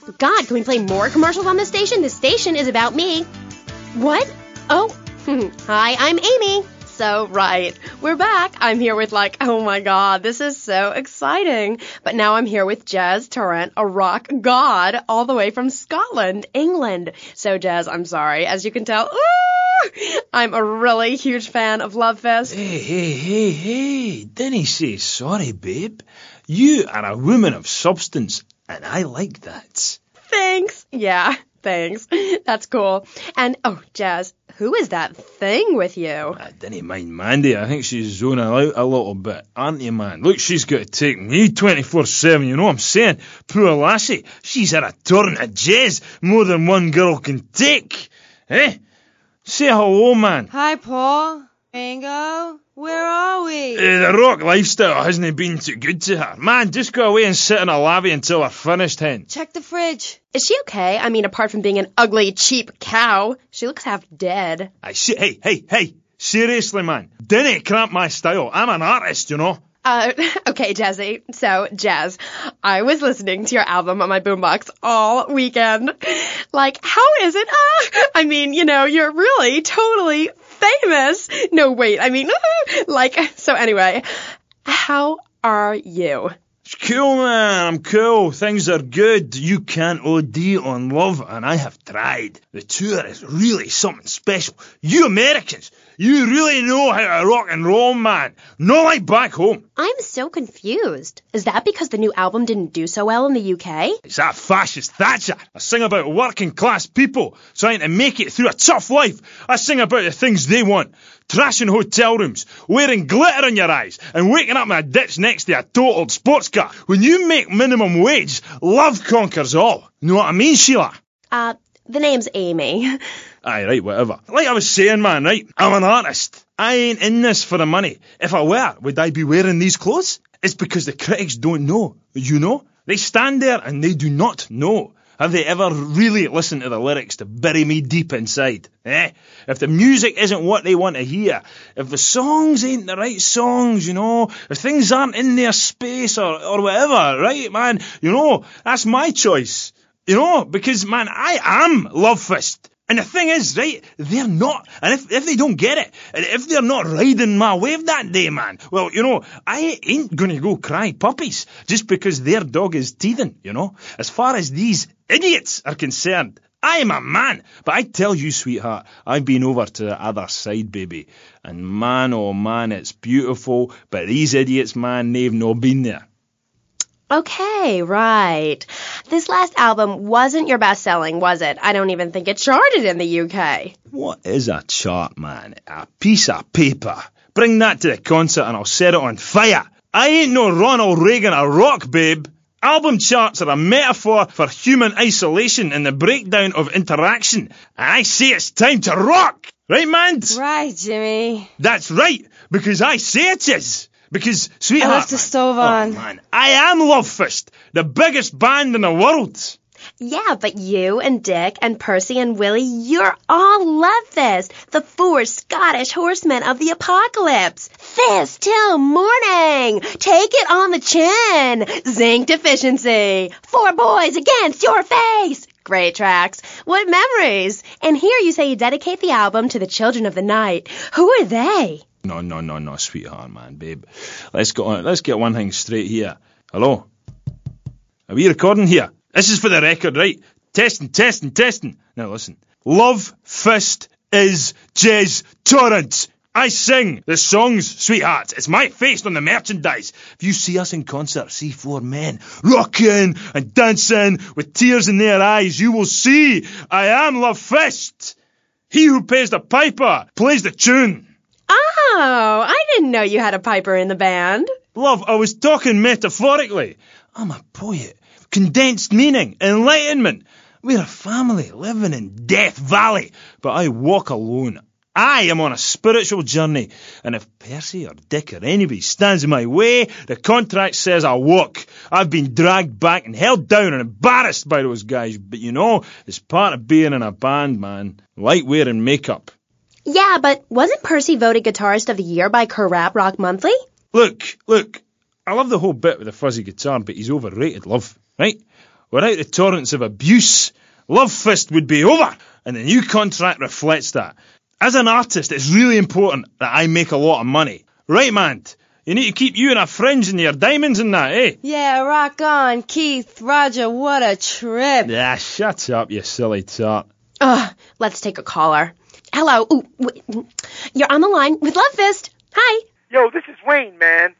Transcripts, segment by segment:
God, can we play more commercials on this station? This station is about me. What? Oh, hi, I'm Amy. So, right, we're back. I'm here with oh my God, this is so exciting. But now I'm here with Jez Tarrant, a rock god, all the way from Scotland, England. So, Jez, I'm sorry. As you can tell, I'm a really huge fan of Lovefest. Hey, didn't say sorry, babe. You are a woman of substance, and I like that. Thanks. Yeah, thanks. That's cool. And, Jez, who is that thing with you? I didn't mind Mandy. I think she's zoning out a little bit, aren't you, man? Look, she's got to take me 24/7, you know what I'm saying? Poor lassie, she's had a turn at Jez more than one girl can take. Eh? Say hello, man. Hi, Paul. Ringo. Where are we? The rock lifestyle hasn't been too good to her. Man, just go away and sit in a lavvy until we're finished, hen. Check the fridge. Is she okay? I mean, apart from being an ugly, cheap cow, she looks half dead. Hey. Seriously, man. Didn't cramp my style. I'm an artist, you know. Okay, Jazzy. So, Jazz, I was listening to your album on my boombox all weekend. How is it? I mean, you're really totally famous. No, wait, I mean, so anyway, how are you? It's cool, man. I'm cool. Things are good. You can't OD on love, and I have tried. The tour is really something special. You Americans, you really know how to rock and roll, man. Not like back home. I'm so confused. Is that because the new album didn't do so well in the UK? It's that fascist Thatcher. I sing about working class people trying to make it through a tough life. I sing about the things they want. Trashing hotel rooms, wearing glitter in your eyes, and waking up in a ditch next to a totaled sports car. When you make minimum wage, love conquers all. Know what I mean, Sheila? The name's Amy. Aye, right, whatever. Like I was saying, man, right? I'm an artist. I ain't in this for the money. If I were, would I be wearing these clothes? It's because the critics don't know. You know? They stand there and they do not know. Have they ever really listened to the lyrics to bury me deep inside? If the music isn't what they want to hear, if the songs ain't the right songs, if things aren't in their space or whatever, right, man, that's my choice. Because, man, I am Lovefist. And the thing is, right, they're not. And if they don't get it, if they're not riding my wave that day, man, well, I ain't gonna go cry puppies just because their dog is teething, As far as these idiots are concerned, I am a man. But I tell you, sweetheart, I've been over to the other side, baby. And man, oh man, it's beautiful. But these idiots, man, they've not been there. Okay, right. This last album wasn't your best-selling, was it? I don't even think it charted in the UK. What is a chart, man? A piece of paper. Bring that to the concert and I'll set it on fire. I ain't no Ronald Reagan or rock, babe. Album charts are a metaphor for human isolation and the breakdown of interaction. And I say it's time to rock. Right, man? Right, Jimmy. That's right, because I say it is. Because, sweetheart, I left the stove on. Oh, man, I am Lovefist, the biggest band in the world. Yeah, but you and Dick and Percy and Willie, you're all Lovefist, the 4 Scottish horsemen of the apocalypse. Fist till morning. Take it on the chin. Zinc deficiency. 4 boys against your face. Great tracks. What memories. And here you say you dedicate the album to the children of the night. Who are they? No, sweetheart, man, babe. Let's get one thing straight here. Hello? Are we recording here? This is for the record, right? Testing. Now listen. Lovefist is Jez Tarrant. I sing the songs, sweetheart. It's my face on the merchandise. If you see us in concert, see 4 men rocking and dancing with tears in their eyes, you will see I am Lovefist. He who pays the piper plays the tune. Oh, I didn't know you had a piper in the band. Love, I was talking metaphorically. I'm a poet. Condensed meaning, enlightenment. We're a family living in Death Valley, but I walk alone. I am on a spiritual journey, and if Percy or Dick or anybody stands in my way, the contract says I walk. I've been dragged back and held down and embarrassed by those guys, but it's part of being in a band, man. Like wearing makeup. Yeah, but wasn't Percy voted Guitarist of the Year by Kerrap Rock Monthly? Look, I love the whole bit with the fuzzy guitar, but he's overrated, love, right? Without the torrents of abuse, Love Fist would be over, and the new contract reflects that. As an artist, it's really important that I make a lot of money. Right, man? You need to keep you and our friends and your diamonds and that, eh? Yeah, rock on, Keith, Roger, what a trip. Yeah, shut up, you silly tart. Let's take a caller. Hello. Ooh, you're on the line with Love Fist. Hi. Yo, this is Wayne, man.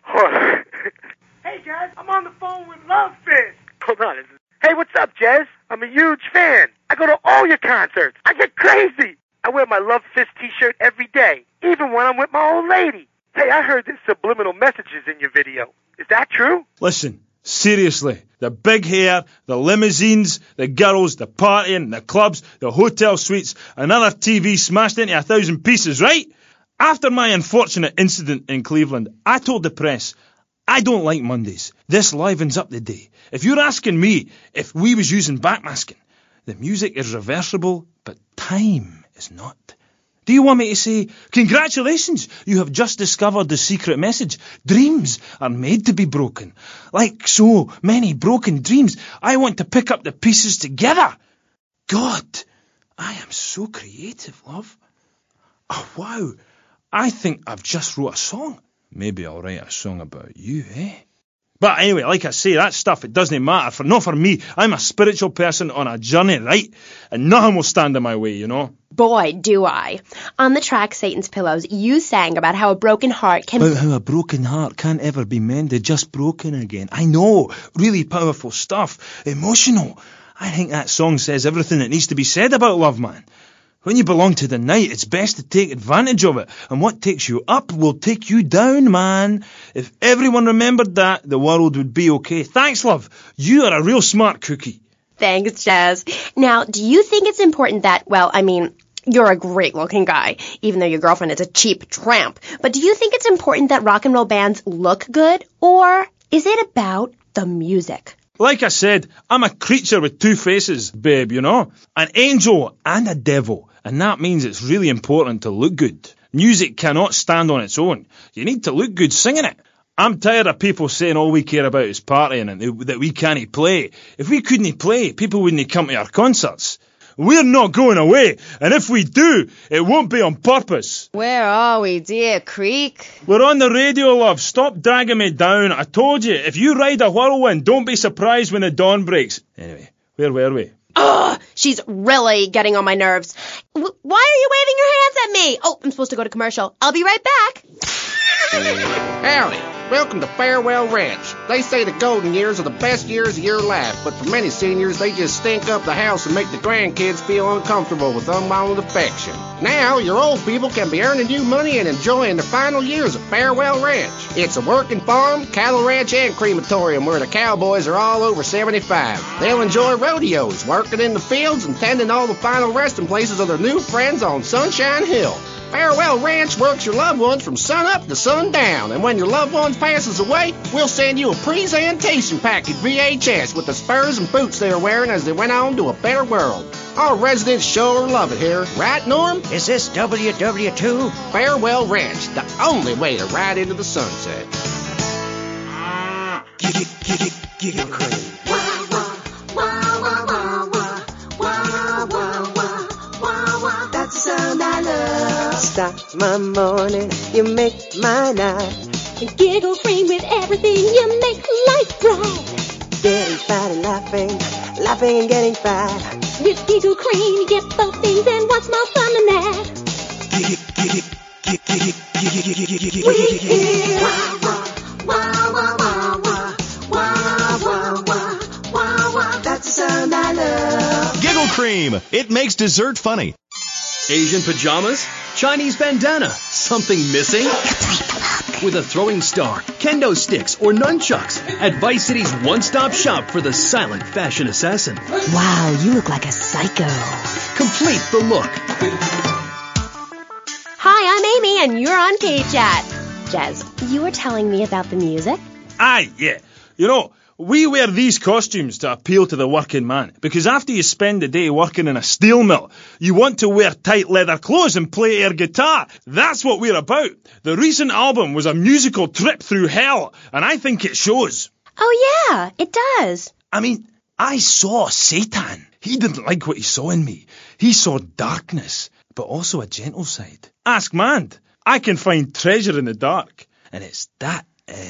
Hey, guys, I'm on the phone with Love Fist. Hold on. Hey, what's up, Jez? I'm a huge fan. I go to all your concerts. I get crazy. I wear my Love Fist t-shirt every day, even when I'm with my old lady. Hey, I heard there's subliminal messages in your video. Is that true? Listen, seriously, the big hair, the limousines, the girls, the partying, the clubs, the hotel suites, another TV smashed into 1,000 pieces, right? After my unfortunate incident in Cleveland, I told the press, I don't like Mondays. This livens up the day. If you're asking me if we was using backmasking, the music is reversible, but time is not. Do you want me to say, congratulations, you have just discovered the secret message. Dreams are made to be broken. Like so many broken dreams, I want to pick up the pieces together. God, I am so creative, love. Oh, wow, I think I've just wrote a song. Maybe I'll write a song about you, eh? But anyway, like I say, that stuff, it doesn't matter. Not for me. I'm a spiritual person on a journey, right? And nothing will stand in my way, you know? Boy, do I. On the track Satan's Pillows, you sang about how a broken heart can... About how a broken heart can't ever be mended, just broken again. I know. Really powerful stuff. Emotional. I think that song says everything that needs to be said about love, man. When you belong to the night, it's best to take advantage of it. And what takes you up will take you down, man. If everyone remembered that, the world would be okay. Thanks, love. You are a real smart cookie. Thanks, Jazz. Now, do you think it's important that, well, I mean, you're a great-looking guy, even though your girlfriend is a cheap tramp. But do you think it's important that rock and roll bands look good? Or is it about the music? Like I said, I'm a creature with two faces, babe, you know? An angel and a devil. And that means it's really important to look good. Music cannot stand on its own. You need to look good singing it. I'm tired of people saying all we care about is partying and that we can't play. If we couldn't play, people wouldn't come to our concerts. We're not going away, and if we do, it won't be on purpose. Where are we, dear Creek? We're on the radio, love. Stop dragging me down. I told you, if you ride a whirlwind, don't be surprised when the dawn breaks. Anyway, where were we? Ugh, she's really getting on my nerves. Why are you waving your hands at me? Oh, I'm supposed to go to commercial. I'll be right back. Howdy. Welcome to Farewell Ranch. They say the golden years are the best years of your life, but for many seniors, they just stink up the house and make the grandkids feel uncomfortable with unbounded affection. Now, your old people can be earning you money and enjoying the final years of Farewell Ranch. It's a working farm, cattle ranch, and crematorium where the cowboys are all over 75. They'll enjoy rodeos, working in the fields, and tending all the final resting places of their new friends on Sunshine Hill. Farewell Ranch works your loved ones from sun up to sundown, and when your loved ones passes away, we'll send you a presentation package VHS with the spurs and boots they were wearing as they went on to a better world. Our residents sure love it here, right, Norm? Is this WW2? Farewell Ranch, the only way to ride into the sunset. Giggle Cream. That's the sound I love. Start my morning, you make my night. And Giggle Cream with everything, you make life bright. Getting fat and laughing, laughing and getting fat. With Giggle Cream, you get both things, and what's more fun than that? We hear wah wah wah wah wah wah wah wah wah. That's the sound I love. Giggle Cream. It makes dessert funny. Asian pajamas? Chinese bandana? Something missing? With a throwing star, kendo sticks, or nunchucks at Vice City's one-stop shop for the silent fashion assassin. Wow, you look like a psycho. Complete the look. Hi, I'm Amy, and you're on K-Chat. Jez, you were telling me about the music? Aye, yeah. You know, we wear these costumes to appeal to the working man, because after you spend the day working in a steel mill, you want to wear tight leather clothes and play air guitar. That's what we're about. The recent album was a musical trip through hell, and I think it shows. Oh yeah, it does. I mean, I saw Satan. He didn't like what he saw in me. He saw darkness, but also a gentle side. Ask Mand. I can find treasure in the dark. And it's that,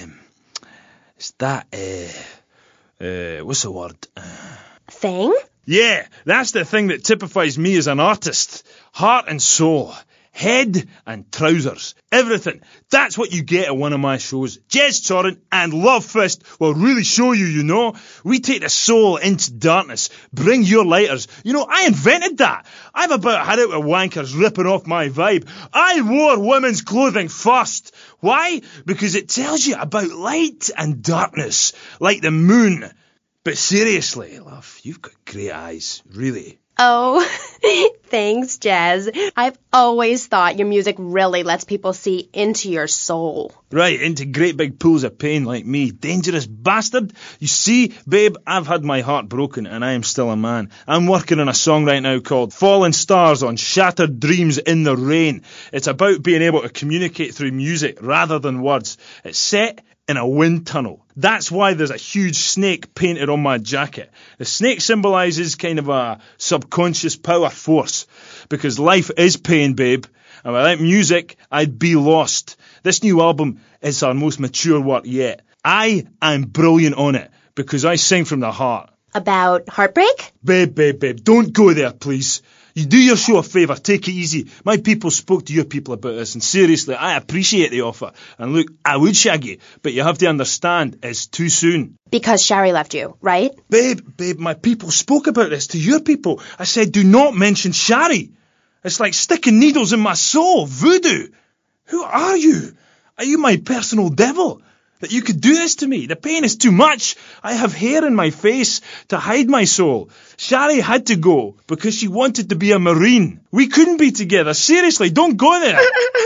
what's the word? Thing? Yeah, that's the thing that typifies me as an artist. Heart and soul. Head and trousers. Everything. That's what you get at one of my shows. Jez Torrent and Love Fist will really show you, you know. We take the soul into darkness. Bring your lighters. You know, I invented that. I've about had it with wankers ripping off my vibe. I wore women's clothing first. Why? Because it tells you about light and darkness. Like the moon. But seriously, love, you've got great eyes. Really. Oh, thanks, Jez. I've always thought your music really lets people see into your soul. Right, into great big pools of pain like me. Dangerous bastard. You see, babe, I've had my heart broken and I am still a man. I'm working on a song right now called Fallen Stars on Shattered Dreams in the Rain. It's about being able to communicate through music rather than words. It's set in a wind tunnel. That's why there's a huge snake painted on my jacket. The snake symbolises kind of a subconscious power force. Because life is pain, babe. And without music, I'd be lost. This new album is our most mature work yet. I am brilliant on it. Because I sing from the heart. About heartbreak? Babe, don't go there, please. You do your show a favour, take it easy. My people spoke to your people about this, and seriously, I appreciate the offer. And look, I would shag you, but you have to understand, it's too soon. Because Shari left you, right? Babe, my people spoke about this to your people. I said, do not mention Shari. It's like sticking needles in my soul, voodoo. Who are you? Are you my personal devil? That you could do this to me. The pain is too much. I have hair in my face to hide my soul. Shari had to go because she wanted to be a Marine. We couldn't be together. Seriously, don't go there.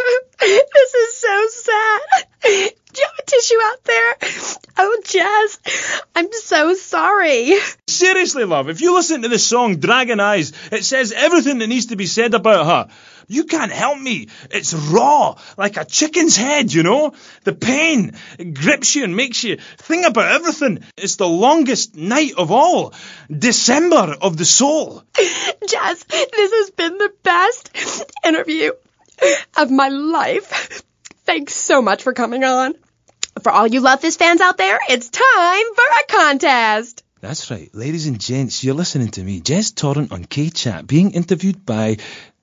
This is so sad. Do you have a tissue out there? Oh, Jez, I'm so sorry. Seriously, love, if you listen to the song Dragon Eyes, it says everything that needs to be said about her. You can't help me. It's raw, like a chicken's head, you know? The pain, it grips you and makes you think about everything. It's the longest night of all. December of the soul. Jez, this has been the best interview of my life. Thanks so much for coming on. For all you Love Fist fans out there, it's time for a contest. That's right. Ladies and gents, you're listening to me, Jez Torrent on K-Chat, being interviewed by...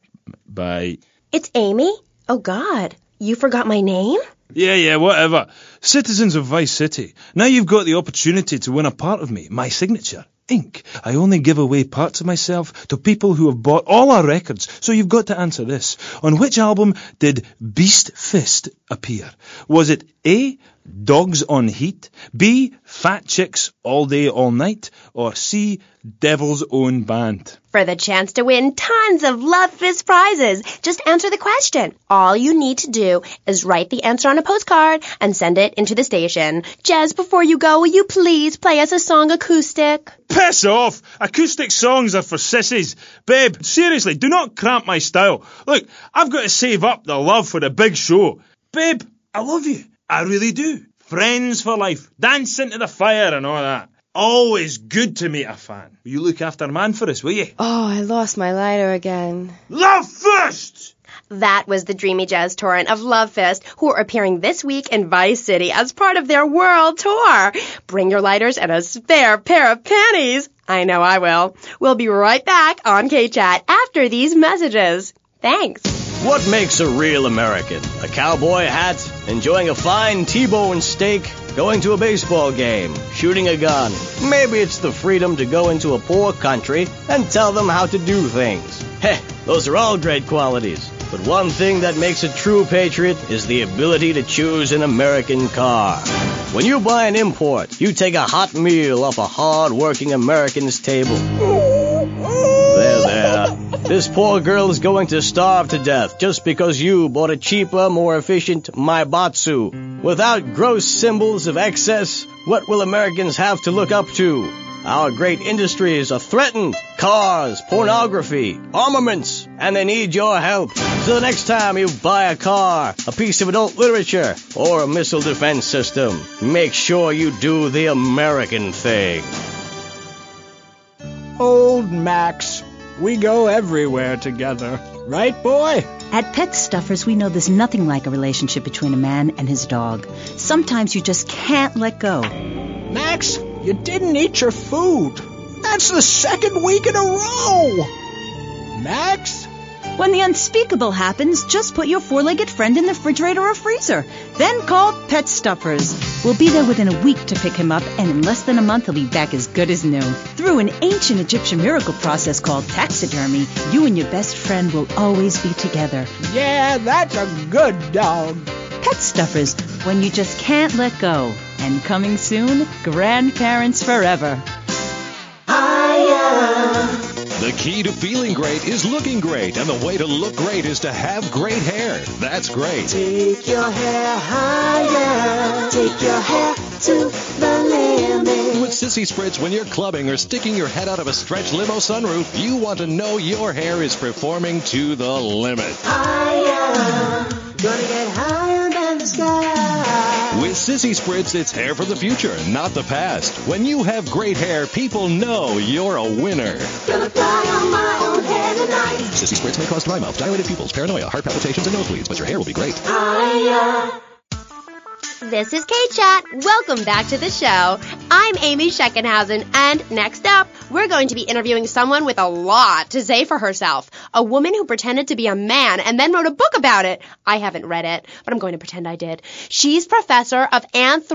It's Amy? Oh, God. You forgot my name? Yeah, whatever. Citizens of Vice City. Now you've got the opportunity to win a part of me, my signature. Ink. I only give away parts of myself to people who have bought all our records, so you've got to answer this. On which album did Beast Fist appear? Was it A, Dogs on Heat, B, Fat Chicks All Day All Night, or C, Devil's Own Band? For the chance to win tons of Love Fist prizes, just answer the question. All you need to do is write the answer on a postcard and send it into the station. Jez, before you go, will you please play us a song acoustic? Piss off! Acoustic songs are for sissies. Babe, seriously, do not cramp my style. Look, I've got to save up the love for the big show. Babe, I love you. I really do. Friends for life. Dance into the fire and all that. Always good to meet a fan. Will you look after man for us, will you? Oh, I lost my lighter again. Love Fist! That was the dreamy Jez Torrent of Love Fist, who are appearing this week in Vice City as part of their world tour. Bring your lighters and a spare pair of panties. I know I will. We'll be right back on K-Chat after these messages. Thanks. What makes a real American? A cowboy hat, enjoying a fine T-bone steak, going to a baseball game, shooting a gun. Maybe it's the freedom to go into a poor country and tell them how to do things. Heh, those are all great qualities. But one thing that makes a true patriot is the ability to choose an American car. When you buy an import, you take a hot meal off a hard-working American's table. There. This poor girl is going to starve to death just because you bought a cheaper, more efficient Maibatsu. Without gross symbols of excess, what will Americans have to look up to? Our great industries are threatened. Cars, pornography, armaments, and they need your help. So the next time you buy a car, a piece of adult literature, or a missile defense system, make sure you do the American thing. Old Max. We go everywhere together. Right, boy? At Pet Stuffers, we know there's nothing like a relationship between a man and his dog. Sometimes you just can't let go. Max, you didn't eat your food. That's the 2nd week in a row. Max? When the unspeakable happens, just put your four-legged friend in the refrigerator or freezer. Then call Pet Stuffers. We'll be there within a week to pick him up, and in less than a month he'll be back as good as new. Through an ancient Egyptian miracle process called taxidermy, you and your best friend will always be together. Yeah, that's a good dog. Pet Stuffers, when you just can't let go. And coming soon, grandparents forever. The key to feeling great is looking great, and the way to look great is to have great hair. That's great. Take your hair higher. Take your hair to the limit. With Sissy Spritz, when you're clubbing or sticking your head out of a stretch limo sunroof, you want to know your hair is performing to the limit. Higher. Gonna get higher than the sky. With Sissy Spritz, it's hair for the future, not the past. When you have great hair, people know you're a winner. Gonna fly on my own hair tonight. Sissy Spritz may cause dry mouth, dilated pupils, paranoia, heart palpitations, and nosebleeds, but your hair will be great. Higher. This is K-Chat. Welcome back to the show. I'm Amy Scheckenhausen, and next up, we're going to be interviewing someone with a lot to say for herself. A woman who pretended to be a man and then wrote a book about it. I haven't read it, but I'm going to pretend I did. She's professor of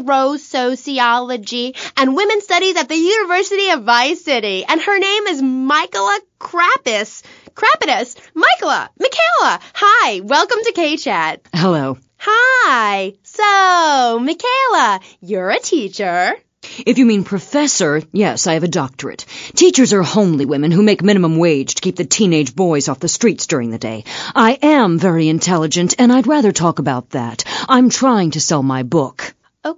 anthro-sociology and women's studies at the University of Vice City, and her name is Michaela Krapitis. Michaela! Hi, welcome to K-Chat. Hello. Hi. So, Michaela, you're a teacher. If you mean professor, yes, I have a doctorate. Teachers are homely women who make minimum wage to keep the teenage boys off the streets during the day. I am very intelligent, and I'd rather talk about that. I'm trying to sell my book.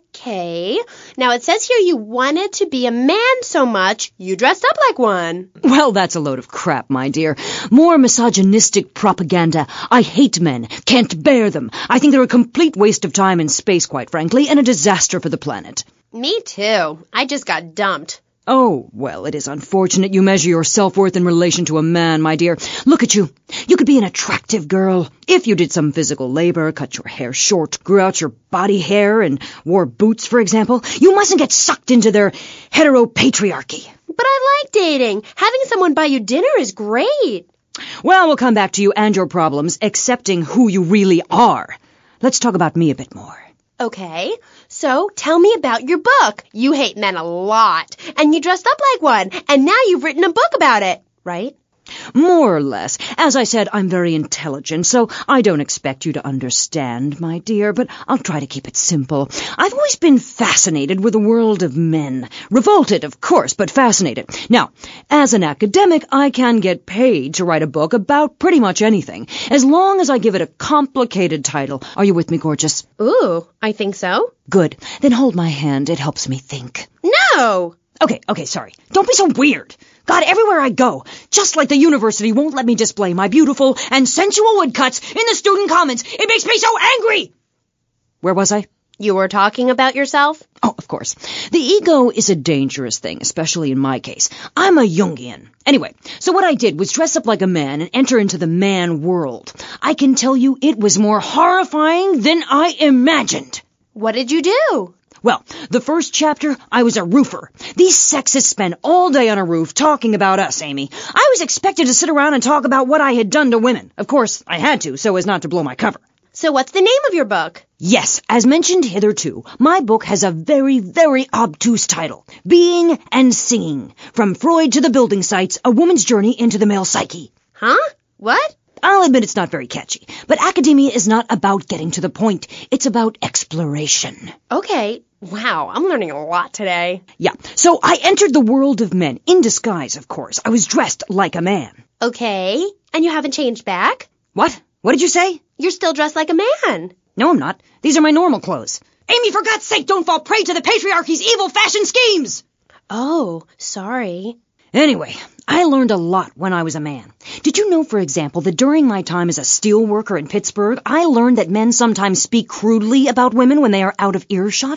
Okay. Now, it says here you wanted to be a man so much, you dressed up like one. Well, that's a load of crap, my dear. More misogynistic propaganda. I hate men. Can't bear them. I think they're a complete waste of time and space, quite frankly, and a disaster for the planet. Me too. I just got dumped. Oh, well, it is unfortunate you measure your self-worth in relation to a man, my dear. Look at you. You could be an attractive girl if you did some physical labor, cut your hair short, grew out your body hair, and wore boots, for example. You mustn't get sucked into their heteropatriarchy. But I like dating. Having someone buy you dinner is great. Well, we'll come back to you and your problems, accepting who you really are. Let's talk about me a bit more. Okay, so tell me about your book. You hate men a lot, and you dressed up like one, and now you've written a book about it, right? More or less. As I said, I'm very intelligent, so I don't expect you to understand, my dear, but I'll try to keep it simple. I've always been fascinated with the world of men. Revolted, of course, but fascinated. Now, as an academic, I can get paid to write a book about pretty much anything, as long as I give it a complicated title. Are you with me, gorgeous? Ooh, I think so. Good. Then hold my hand. It helps me think. No! Okay, sorry. Don't be so weird. God, everywhere I go, just like the university won't let me display my beautiful and sensual woodcuts in the student commons. It makes me so angry! Where was I? You were talking about yourself? Oh, of course. The ego is a dangerous thing, especially in my case. I'm a Jungian. Anyway, so what I did was dress up like a man and enter into the man world. I can tell you it was more horrifying than I imagined. What did you do? Well, the first chapter, I was a roofer. These sexists spend all day on a roof talking about us, Amy. I was expected to sit around and talk about what I had done to women. Of course, I had to, so as not to blow my cover. So what's the name of your book? Yes, as mentioned hitherto, my book has a very, very obtuse title. Being and Singing. From Freud to the building sites, a woman's journey into the male psyche. Huh? What? I'll admit it's not very catchy, but academia is not about getting to the point. It's about exploration. Okay. Wow, I'm learning a lot today. Yeah, so I entered the world of men, in disguise, of course. I was dressed like a man. Okay, and you haven't changed back? What? What did you say? You're still dressed like a man. No, I'm not. These are my normal clothes. Amy, for God's sake, don't fall prey to the patriarchy's evil fashion schemes! Oh, sorry. Anyway, I learned a lot when I was a man. Did you know, for example, that during my time as a steel worker in Pittsburgh, I learned that men sometimes speak crudely about women when they are out of earshot?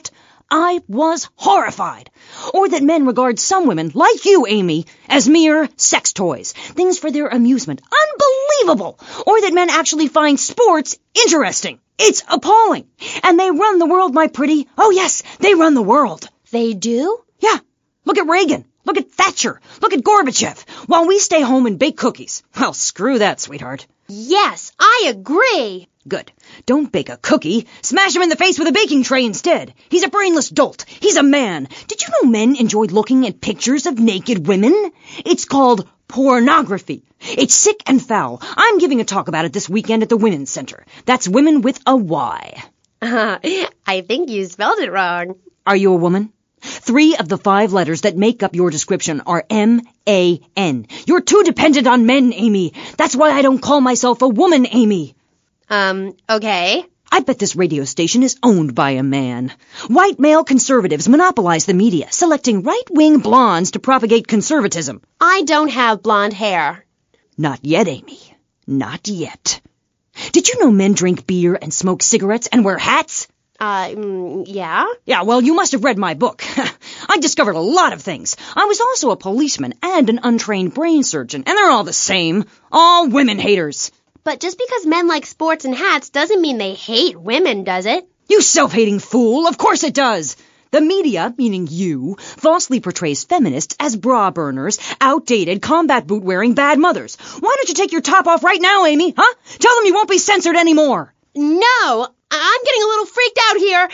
I was horrified. Or that men regard some women, like you, Amy, as mere sex toys, things for their amusement. Unbelievable! Or that men actually find sports interesting. It's appalling. And they run the world, my pretty. Oh, yes, they run the world. They do? Yeah. Look at Reagan. Look at Thatcher. Look at Gorbachev. While we stay home and bake cookies. Well, screw that, sweetheart. Yes, I agree. Good. Don't bake a cookie. Smash him in the face with a baking tray instead. He's a brainless dolt. He's a man. Did you know men enjoy looking at pictures of naked women? It's called pornography. It's sick and foul. I'm giving a talk about it this weekend at the Women's Center. That's women with a Y. I think you spelled it wrong. Are you a woman? 3 of the 5 letters that make up your description are M-A-N. You're too dependent on men, Amy. That's why I don't call myself a woman, Amy. Okay. I bet this radio station is owned by a man. White male conservatives monopolize the media, selecting right-wing blondes to propagate conservatism. I don't have blonde hair. Not yet, Amy. Not yet. Did you know men drink beer and smoke cigarettes and wear hats? Yeah? Yeah, well, you must have read my book. I discovered a lot of things. I was also a policeman and an untrained brain surgeon, and they're all the same. All women haters. But just because men like sports and hats doesn't mean they hate women, does it? You self-hating fool! Of course it does! The media, meaning you, falsely portrays feminists as bra burners, outdated, combat boot-wearing bad mothers. Why don't you take your top off right now, Amy, huh? Tell them you won't be censored anymore. No! I'm getting a little freaked out here.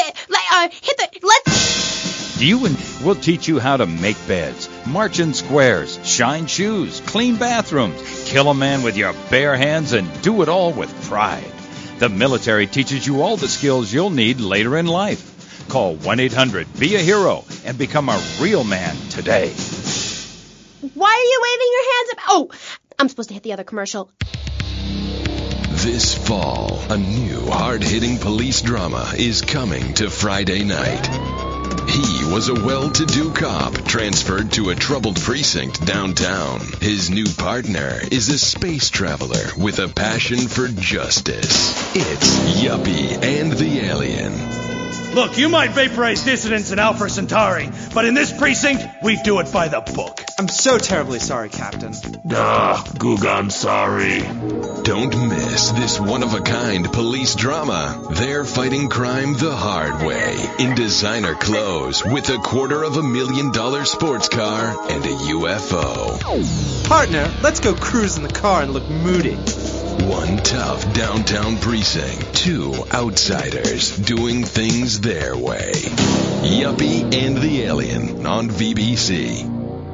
We'll teach you how to make beds, march in squares, shine shoes, clean bathrooms, kill a man with your bare hands, and do it all with pride. The military teaches you all the skills you'll need later in life. Call 1-800-BE-A-HERO and become a real man today. Why are you waving your hands up? Oh, I'm supposed to hit the other commercial. This fall, a new hard-hitting police drama is coming to Friday night. He was a well-to-do cop transferred to a troubled precinct downtown. His new partner is a space traveler with a passion for justice. It's Yuppie and the Alien. Look, you might vaporize dissidents in Alpha Centauri, but in this precinct, we do it by the book. I'm so terribly sorry, Captain. Gugan, sorry. Don't miss this one-of-a-kind police drama. They're fighting crime the hard way in designer clothes with $250,000 sports car and a UFO. Partner, let's go cruise in the car and look moody. One tough downtown precinct, 2 outsiders doing things their way. Yuppie and the Alien on VBC.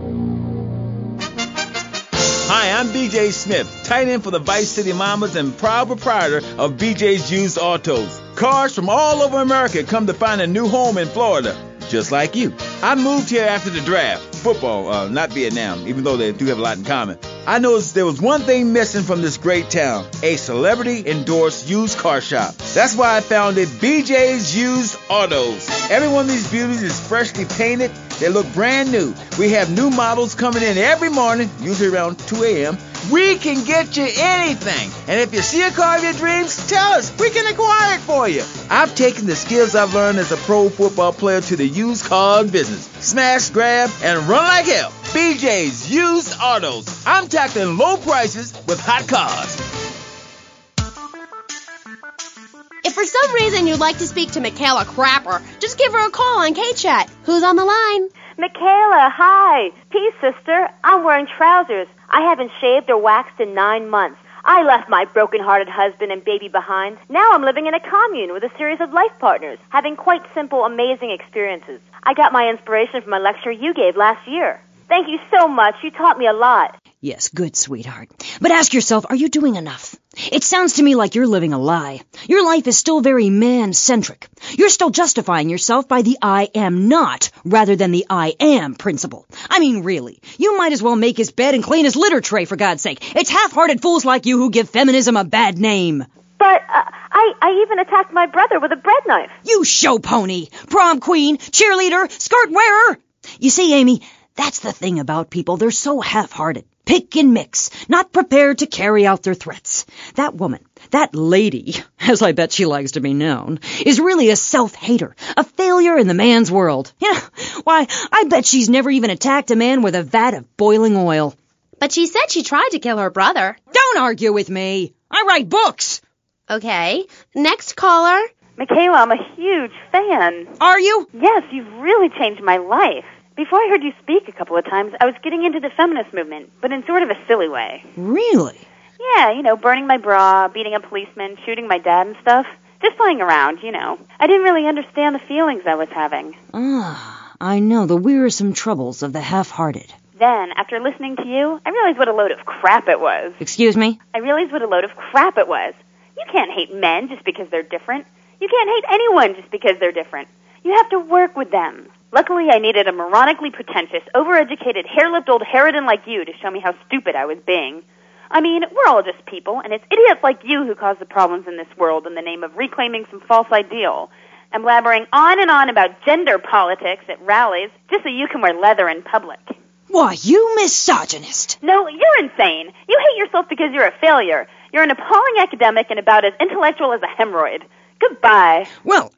Hi, I'm BJ Smith, tight end for the Vice City Mamas and proud proprietor of BJ's Used Autos. Cars from all over America come to find a new home in Florida, just like you. I moved here after the draft. Football, not Vietnam, even though they do have a lot in common. I noticed there was one thing missing from this great town, a celebrity-endorsed used car shop. That's why I founded BJ's Used Autos. Every one of these beauties is freshly painted. They look brand new. We have new models coming in every morning, usually around 2 a.m. We can get you anything. And if you see a car of your dreams, tell us. We can acquire it for you. I've taken the skills I've learned as a pro football player to the used car business. Smash, grab, and run like hell. BJ's Used Autos. I'm tackling low prices with hot cars. If for some reason you'd like to speak to Michaela Crapper, just give her a call on K-Chat. Who's on the line? Michaela, hi. Peace, sister. I'm wearing trousers. I haven't shaved or waxed in 9 months. I left my broken-hearted husband and baby behind. Now I'm living in a commune with a series of life partners, having quite simple, amazing experiences. I got my inspiration from a lecture you gave last year. Thank you so much. You taught me a lot. Yes, good, sweetheart. But ask yourself, are you doing enough? It sounds to me like you're living a lie. Your life is still very man-centric. You're still justifying yourself by the I am not rather than the I am principle. I mean, really, you might as well make his bed and clean his litter tray, for God's sake. It's half-hearted fools like you who give feminism a bad name. But I even attacked my brother with a bread knife. You show pony, prom queen, cheerleader, skirt wearer. You see, Amy, that's the thing about people. They're so half-hearted. pick and mix, not prepared to carry out their threats. That woman, that lady, as I bet she likes to be known, is really a self-hater, a failure in the man's world. Yeah, why, I bet she's never even attacked a man with a vat of boiling oil. But she said she tried to kill her brother. Don't argue with me. I write books. Okay, next caller. Michaela, I'm a huge fan. Are you? Yes, you've really changed my life. Before I heard you speak a couple of times, I was getting into the feminist movement, but in sort of a silly way. Really? Yeah, burning my bra, beating a policeman, shooting my dad and stuff. Just playing around, I didn't really understand the feelings I was having. Ah, I know the wearisome troubles of the half-hearted. Then, after listening to you, I realized what a load of crap it was. Excuse me? I realized what a load of crap it was. You can't hate men just because they're different. You can't hate anyone just because they're different. You have to work with them. Luckily, I needed a moronically pretentious, overeducated, hair-lipped old harridan like you to show me how stupid I was being. I mean, we're all just people, and it's idiots like you who cause the problems in this world in the name of reclaiming some false ideal. And blabbering on and on about gender politics at rallies just so you can wear leather in public. Why, you misogynist. No, you're insane. You hate yourself because you're a failure. You're an appalling academic and about as intellectual as a hemorrhoid. Goodbye. Well,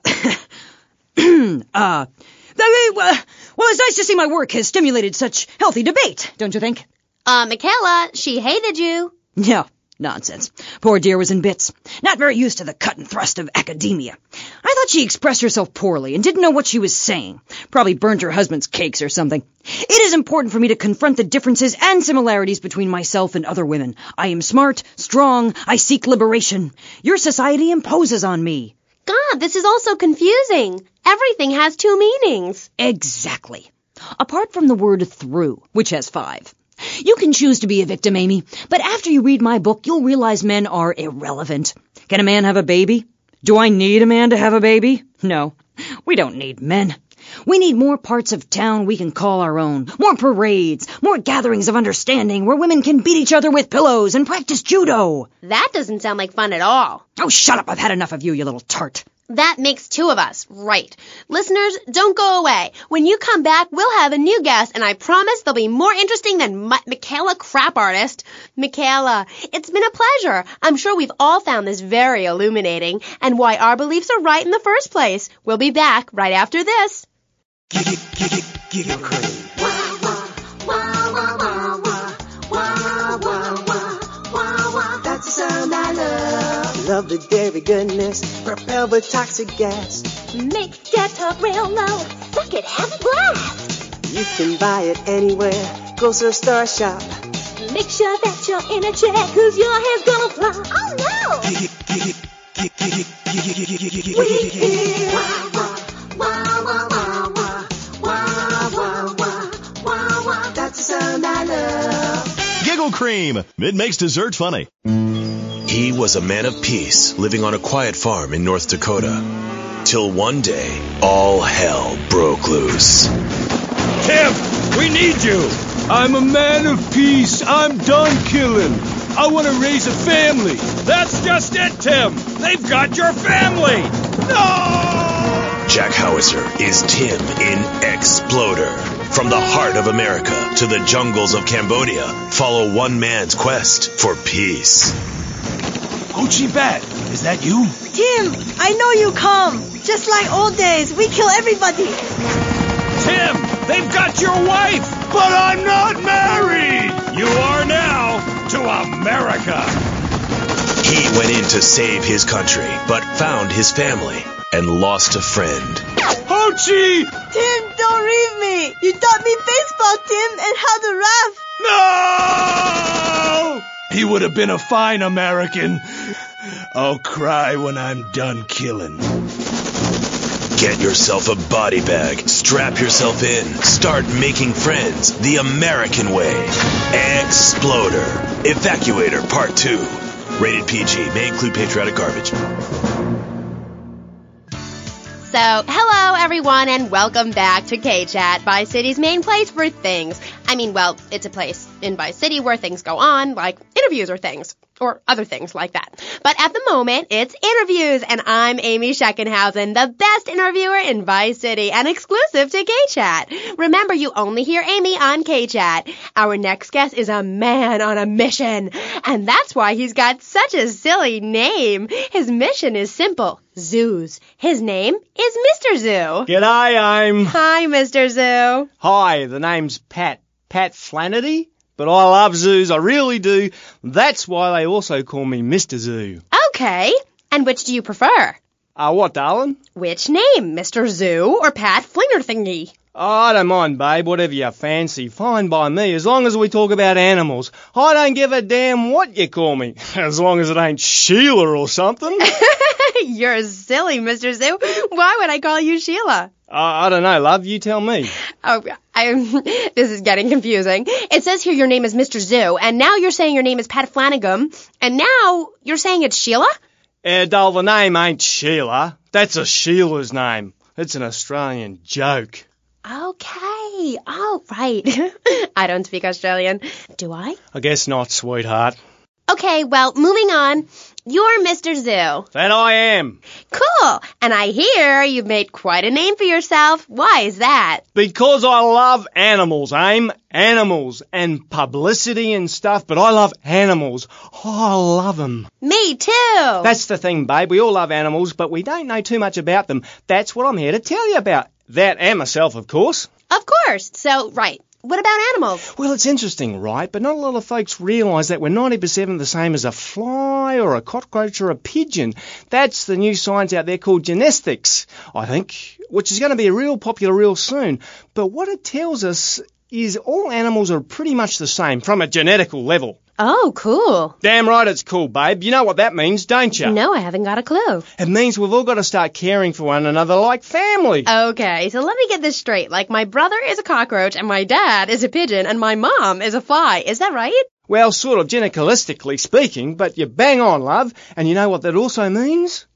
it's nice to see my work has stimulated such healthy debate, don't you think? Michaela, she hated you. No, nonsense. Poor dear was in bits. Not very used to the cut and thrust of academia. I thought she expressed herself poorly and didn't know what she was saying. Probably burned her husband's cakes or something. It is important for me to confront the differences and similarities between myself and other women. I am smart, strong, I seek liberation. Your society imposes on me. God, this is all so confusing. Everything has two meanings. Exactly. Apart from the word through, which has 5. You can choose to be a victim, Amy, but after you read my book, you'll realize men are irrelevant. Can a man have a baby? Do I need a man to have a baby? No, we don't need men. We need more parts of town we can call our own, more parades, more gatherings of understanding where women can beat each other with pillows and practice judo. That doesn't sound like fun at all. Oh, shut up. I've had enough of you, you little tart. That makes 2 of us, right. Listeners, don't go away. When you come back, we'll have a new guest, and I promise they'll be more interesting than Michaela Crap Artist. Michaela, it's been a pleasure. I'm sure we've all found this very illuminating, and why our beliefs are right in the first place. We'll be back right after this. Giggle Cream. That's the sound I love. Love the dairy goodness, propelled with toxic gas. Make that talk real low. Suck it, have a blast. You can buy it anywhere. Go to a Star Shop. Make sure that you're in a chair, cause your hair's gonna fly. Oh no! We hear wah wah wah wah wah wah wah wah wah. That's the sound I love. Giggle Cream. It makes dessert funny. He was a man of peace, living on a quiet farm in North Dakota. Till one day, all hell broke loose. Tim, we need you. I'm a man of peace. I'm done killing. I want to raise a family. That's just it, Tim. They've got your family. No! Jack Howitzer is Tim in Exploder. From the heart of America to the jungles of Cambodia, follow one man's quest for peace. Ho Chi Bat, is that you? Tim, I know you come. Just like old days, we kill everybody. Tim, they've got your wife. But I'm not married. You are now to America. He went in to save his country, but found his family and lost a friend. Ho Chi! Tim, don't leave me. You taught me baseball, Tim, and how to rap. No! He would have been a fine American. I'll cry when I'm done killing. Get yourself a body bag, strap yourself in, start making friends the American way. Exploder. Evacuator Part 2. Rated PG. May include patriotic garbage. So, hello everyone and welcome back to K-Chat, Vice City's main place for things. I mean, well, it's a place in Vice City where things go on, like interviews or things, or other things like that. But at the moment, it's interviews, and I'm Amy Scheckenhausen, the best interviewer in Vice City and exclusive to K-Chat. Remember, you only hear Amy on K-Chat. Our next guest is a man on a mission, and that's why he's got such a silly name. His mission is simple. Zoos. His name is Mr. Zoo. G'day, Hi, Mr. Zoo. Hi, the name's Pat Flannery, but I love zoos, I really do. That's why they also call me Mr. Zoo. Okay. And which do you prefer? What, darling? Which name, Mr. Zoo or Pat Flingerthingy? Oh, I don't mind, babe, whatever you fancy. Fine by me, as long as we talk about animals. I don't give a damn what you call me, as long as it ain't Sheila or something. You're silly, Mr. Zoo. Why would I call you Sheila? I don't know, love, you tell me. Oh, this is getting confusing. It says here your name is Mr. Zoo, and now you're saying your name is Pat Flanagan, and now you're saying it's Sheila? Doll, the name ain't Sheila. That's a Sheila's name. It's an Australian joke. Okay. Oh, right. I don't speak Australian. Do I? I guess not, sweetheart. Okay, well, moving on. You're Mr. Zoo. That I am. Cool. And I hear you've made quite a name for yourself. Why is that? Because I love animals, Aim. Animals and publicity and stuff, but I love animals. Oh, I love them. Me too. That's the thing, babe. We all love animals, but we don't know too much about them. That's what I'm here to tell you about. That and myself, of course. Of course. So, right. What about animals? Well, it's interesting, right? But not a lot of folks realise that we're 90% the same as a fly or a cockroach or a pigeon. That's the new science out there called genetics, I think, which is going to be real popular real soon. But what it tells us is all animals are pretty much the same from a genetical level. Oh, cool. Damn right it's cool, babe. You know what that means, don't you? No, I haven't got a clue. It means we've all got to start caring for one another like family. Okay, so let me get this straight. Like, my brother is a cockroach, and my dad is a pigeon, and my mom is a fly. Is that right? Well, sort of genetically speaking, but you're bang on, love. And you know what that also means?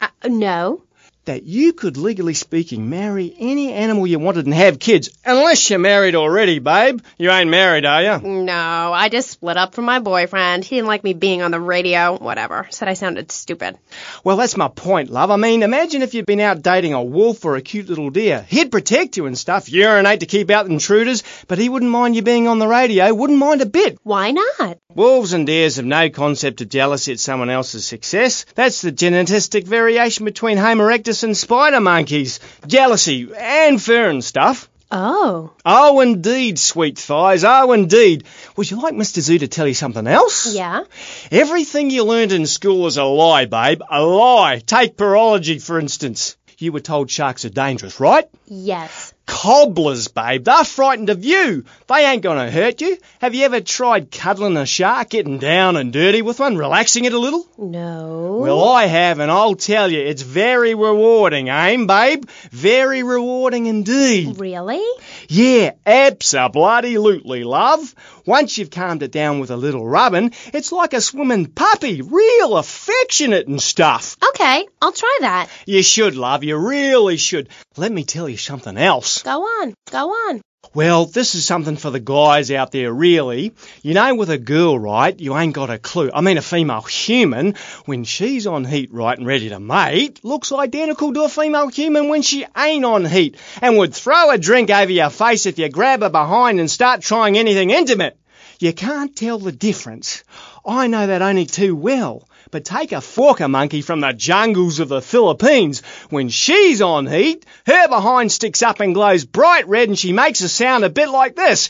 No. That you could, legally speaking, marry any animal you wanted and have kids. Unless you're married already, babe. You ain't married, are you? No, I just split up from my boyfriend. He didn't like me being on the radio. Whatever. Said I sounded stupid. Well, that's my point, love. I mean, imagine if you'd been out dating a wolf or a cute little deer. He'd protect you and stuff, urinate to keep out intruders, but he wouldn't mind you being on the radio. Wouldn't mind a bit. Why not? Wolves and deers have no concept of jealousy at someone else's success. That's the genetic variation between Homo erectus and spider monkeys. Jealousy and fur and stuff. Oh. Oh, indeed, sweet thighs. Oh, indeed. Would you like Mr. Zoo to tell you something else? Yeah. Everything you learned in school is a lie, babe. A lie. Take parology, for instance. You were told sharks are dangerous, right? Yes. Cobblers, babe. They're frightened of you. They ain't gonna hurt you. Have you ever tried cuddling a shark, getting down and dirty with one, relaxing it a little? No. Well, I have, and I'll tell you, it's very rewarding, babe? Very rewarding indeed. Really? Yeah, abso-bloody-lutely, love. Once you've calmed it down with a little rubbing, it's like a swimming puppy, real affectionate and stuff. Okay, I'll try that. You should, love, you really should. Let me tell you something else. Go on. Well, this is something for the guys out there, really. You know, with a girl, right, you ain't got a clue. I mean, a female human, when she's on heat, right, and ready to mate, looks identical to a female human when she ain't on heat, and would throw a drink over your face if you grab her behind and start trying anything intimate. You can't tell the difference. I know that only too well. But take a forker monkey from the jungles of the Philippines. When she's on heat, her behind sticks up and glows bright red and she makes a sound a bit like this.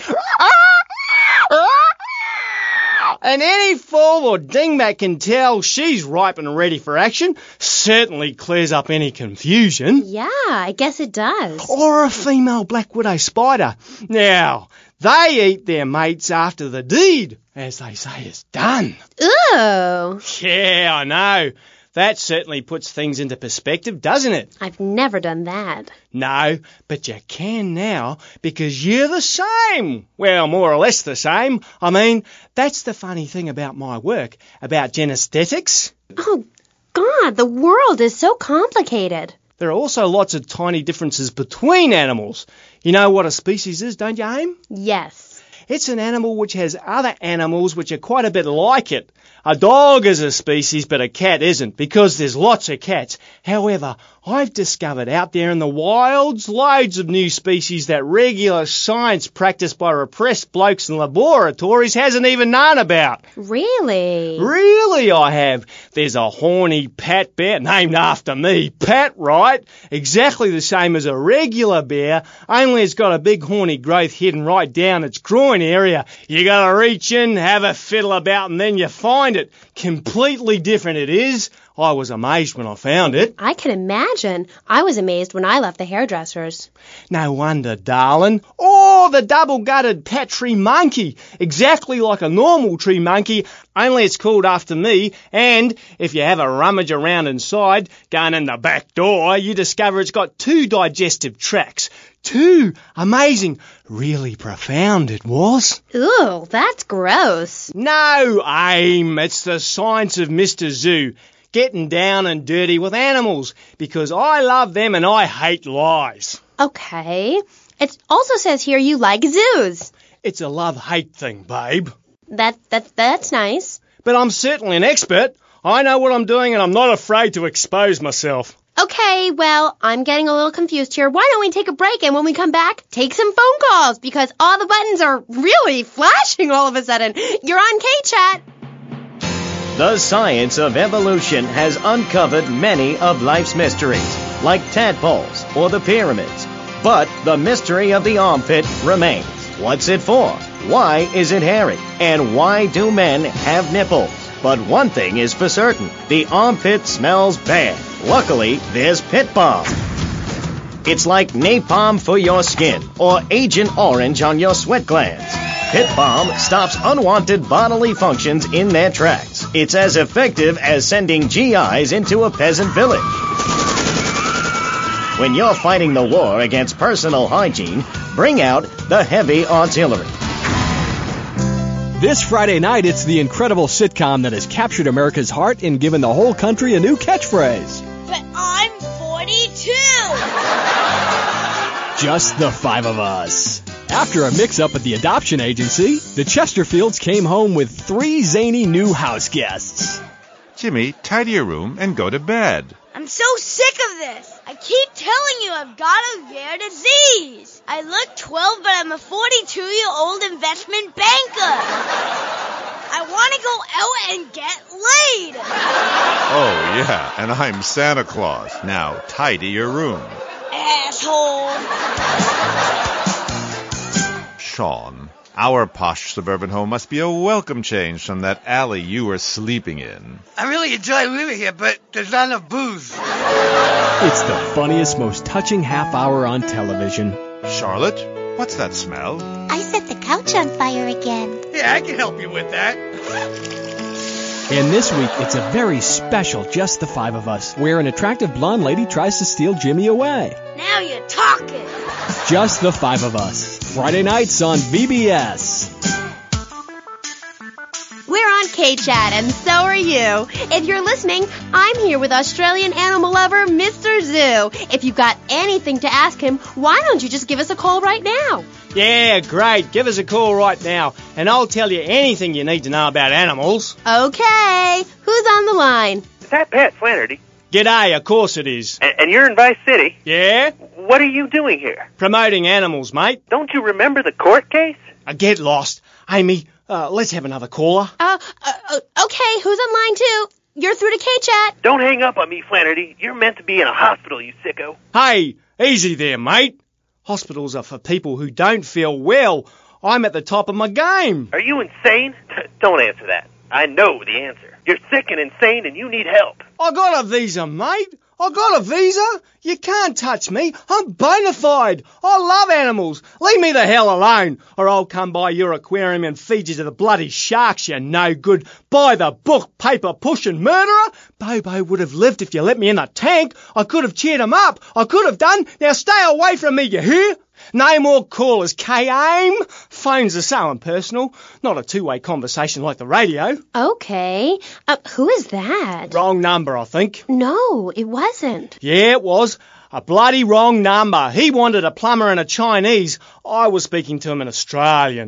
And any fool or dingbat can tell she's ripe and ready for action. Certainly clears up any confusion. Yeah, I guess it does. Or a female black widow spider. Now, they eat their mates after the deed, as they say, is done. Ooh. Yeah, I know. That certainly puts things into perspective, doesn't it? I've never done that. No, but you can now, because you're the same. Well, more or less the same. I mean, that's the funny thing about my work, about genesthetics. Oh, God, the world is so complicated. There are also lots of tiny differences between animals. You know what a species is, don't you, Aim? Yes. It's an animal which has other animals which are quite a bit like it. A dog is a species, but a cat isn't, because there's lots of cats. However, I've discovered out there in the wilds loads of new species that regular science practiced by repressed blokes in laboratories hasn't even known about. Really? Really, I have. There's a horny Pat bear, named after me, Pat, right? Exactly the same as a regular bear, only it's got a big horny growth hidden right down its groin area. You gotta reach in, have a fiddle about, and then you find it. Completely different it is. I was amazed when I found it. I can imagine. I was amazed when I left the hairdresser's. No wonder, darling. Oh, the double-gutted Pat tree monkey. Exactly like a normal tree monkey, only it's called after me. And if you have a rummage around inside, going in the back door, you discover it's got 2 digestive tracts. 2. Amazing. Really profound it was. Ooh, that's gross. No, Aim. It's the science of Mr. Zoo. Getting down and dirty with animals, because I love them and I hate lies. Okay. It also says here you like zoos. It's a love-hate thing, babe. That's nice. But I'm certainly an expert. I know what I'm doing and I'm not afraid to expose myself. Okay, well, I'm getting a little confused here. Why don't we take a break, and when we come back, take some phone calls, because all the buttons are really flashing all of a sudden. You're on K-Chat. The science of evolution has uncovered many of life's mysteries, like tadpoles or the pyramids. But the mystery of the armpit remains. What's it for? Why is it hairy? And why do men have nipples? But one thing is for certain, the armpit smells bad. Luckily, there's Pit Balm. It's like napalm for your skin, or Agent Orange on your sweat glands. Pit Balm stops unwanted bodily functions in their tracks. It's as effective as sending GIs into a peasant village. When you're fighting the war against personal hygiene, bring out the heavy artillery. This Friday night, it's the incredible sitcom that has captured America's heart and given the whole country a new catchphrase. But I'm 42! Just the 5 of us. After a mix-up at the adoption agency, the Chesterfields came home with 3 zany new house guests. Jimmy, tidy your room and go to bed. I'm so sick of this. I keep telling you I've got a rare disease. I look 12, but I'm a 42-year-old investment banker. I want to go out and get laid. Oh, yeah, and I'm Santa Claus. Now, tidy your room. Asshole. Sean, our posh suburban home must be a welcome change from that alley you were sleeping in. I really enjoy living here, but there's not enough booze. It's the funniest, most touching half hour on television. Charlotte, what's that smell? I set the couch on fire again. Yeah, I can help you with that. And this week, it's a very special Just the 5 of Us, where an attractive blonde lady tries to steal Jimmy away. Now you're talking. Just the 5 of Us. Friday nights on VBS. We're on K-Chat, and so are you. If you're listening, I'm here with Australian animal lover, Mr. Zoo. If you've got anything to ask him, why don't you just give us a call right now? Yeah, great. Give us a call right now, and I'll tell you anything you need to know about animals. Okay. Who's on the line? Is that Pat Flannery? G'day, of course it is. And you're in Vice City? Yeah? What are you doing here? Promoting animals, mate. Don't you remember the court case? I get lost. Amy, let's have another caller. Okay, who's on line 2? You're through to K-Chat. Don't hang up on me, Flannery. You're meant to be in a hospital, you sicko. Hey, easy there, mate. Hospitals are for people who don't feel well. I'm at the top of my game. Are you insane? Don't answer that. I know the answer. You're sick and insane and you need help. I got a visa, mate. I got a visa. You can't touch me. I'm bona fide. I love animals. Leave me the hell alone, or I'll come by your aquarium and feed you to the bloody sharks, you no good, by the book, paper pushing murderer. Bobo would have lived if you let me in the tank. I could have cheered him up. I could have done. Now stay away from me, you hear? No more callers, K-Aim. Phones are so impersonal. Not a two-way conversation like the radio. Okay. Who is that? Wrong number, I think. No, it wasn't. Yeah, it was. A bloody wrong number. He wanted a plumber and a Chinese. I was speaking to him in Australian.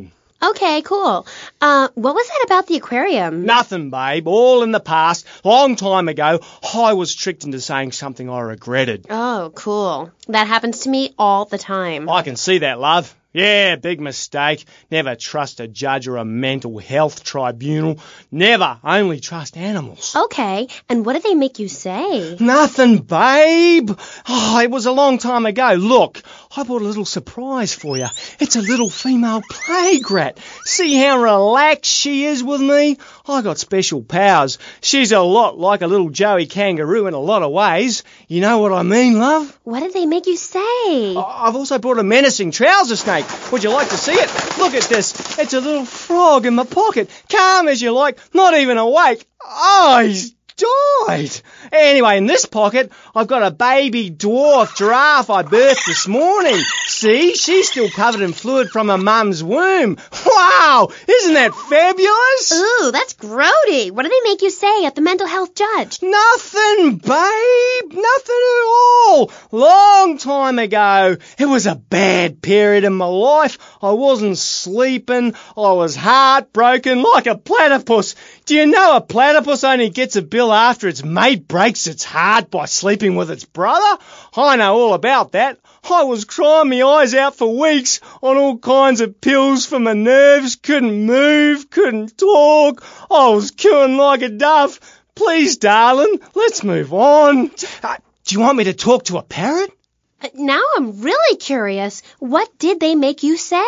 Okay, cool. What was that about the aquarium? Nothing, babe. All in the past. Long time ago, I was tricked into saying something I regretted. Oh, cool. That happens to me all the time. I can see that, love. Yeah, big mistake. Never trust a judge or a mental health tribunal. Never. Only trust animals. Okay, and what did they make you say? Nothing, babe. Oh, it was a long time ago. Look, I brought a little surprise for you. It's a little female plague rat. See how relaxed she is with me? I got special powers. She's a lot like a little Joey kangaroo in a lot of ways. You know what I mean, love? What did they make you say? I've also brought a menacing trouser snake. Would you like to see it? Look at this. It's a little frog in my pocket. Calm as you like, not even awake. Oh, he's died. Anyway, in this pocket, I've got a baby dwarf giraffe I birthed this morning. See, she's still covered in fluid from her mum's womb. Wow, isn't that fabulous? Ooh, that's grody. What did they make you say at the mental health judge? Nothing, babe. Nothing at all. Long time ago. It was a bad period in my life. I wasn't sleeping. I was heartbroken like a platypus. Do you know a platypus only gets a bill after its mate breaks its heart by sleeping with its brother? I know all about that. I was crying my eyes out for weeks on all kinds of pills for my nerves, couldn't move, couldn't talk. I was cooing like a dove. Please, darling, let's move on. Do you want me to talk to a parrot? Now I'm really curious. What did they make you say?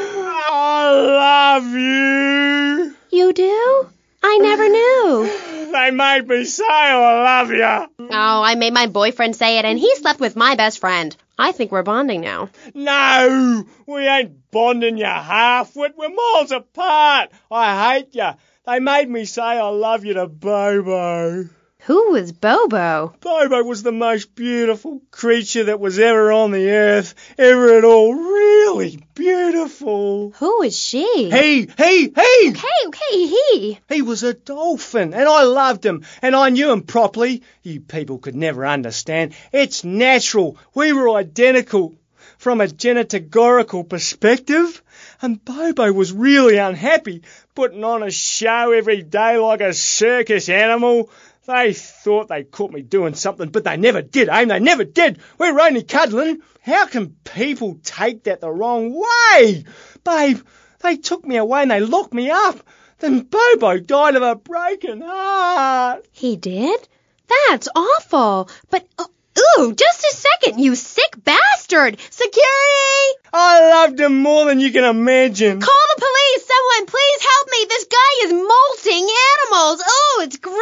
I love you. You do? I never knew. They made me say I love you. Oh, I made my boyfriend say it, and he slept with my best friend. I think we're bonding now. No, we ain't bonding, you half-wit. We're miles apart. I hate you. They made me say I love you to Bobo. Who was Bobo? Bobo was the most beautiful creature that was ever on the earth, ever at all. Really beautiful. Who is she? He. Okay, he. He was a dolphin, and I loved him, and I knew him properly. You people could never understand. It's natural. We were identical from a genetagorical perspective. And Bobo was really unhappy, putting on a show every day like a circus animal. They thought they caught me doing something, but they never did, eh? They never did. We're only cuddling. How can people take that the wrong way? Babe, they took me away and they locked me up. Then Bobo died of a broken heart. He did? That's awful. But, ooh, just a second, you sick bastard. Security! I loved him more than you can imagine. Call the police! Someone, please help me! This guy is molting animals! Oh, it's gross!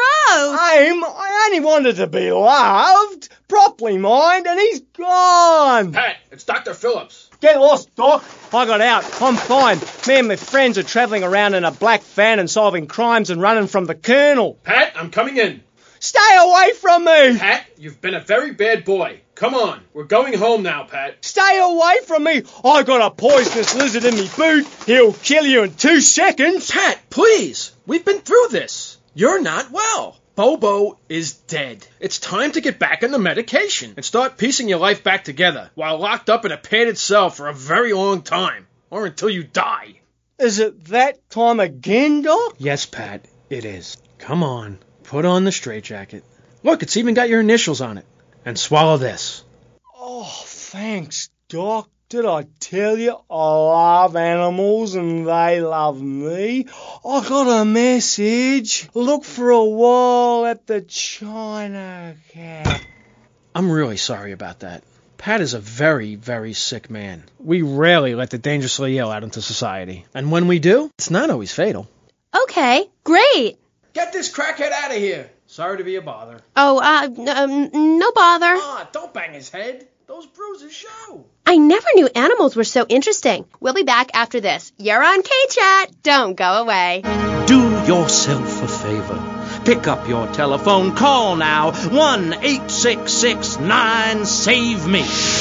I only wanted to be loved, properly, mind, and he's gone. Pat, it's Dr. Phillips. Get lost, Doc. I got out. I'm fine. Me and my friends are travelling around in a black van and solving crimes and running from the Colonel. Pat, I'm coming in. Stay away from me! Pat, you've been a very bad boy. Come on, we're going home now, Pat. Stay away from me! I got a poisonous lizard in me boot. He'll kill you in 2 seconds. Pat, please. We've been through this. You're not well. Bobo is dead. It's time to get back on the medication and start piecing your life back together while locked up in a padded cell for a very long time. Or until you die. Is it that time again, Doc? Yes, Pat, it is. Come on. Put on the straitjacket. Look, it's even got your initials on it. And swallow this. Oh, thanks, Doc. Did I tell you I love animals and they love me? I got a message. Look for a while at the China Cat. I'm really sorry about that. Pat is a very, very sick man. We rarely let the dangerously ill out into society. And when we do, it's not always fatal. Okay, great. Get this crackhead out of here. Sorry to be a bother. Oh, no bother. Don't bang his head. Those bruises show. I never knew animals were so interesting. We'll be back after this. You're on K-Chat. Don't go away. Do yourself a favor. Pick up your telephone. Call now. 1-866-9-SAVE-ME.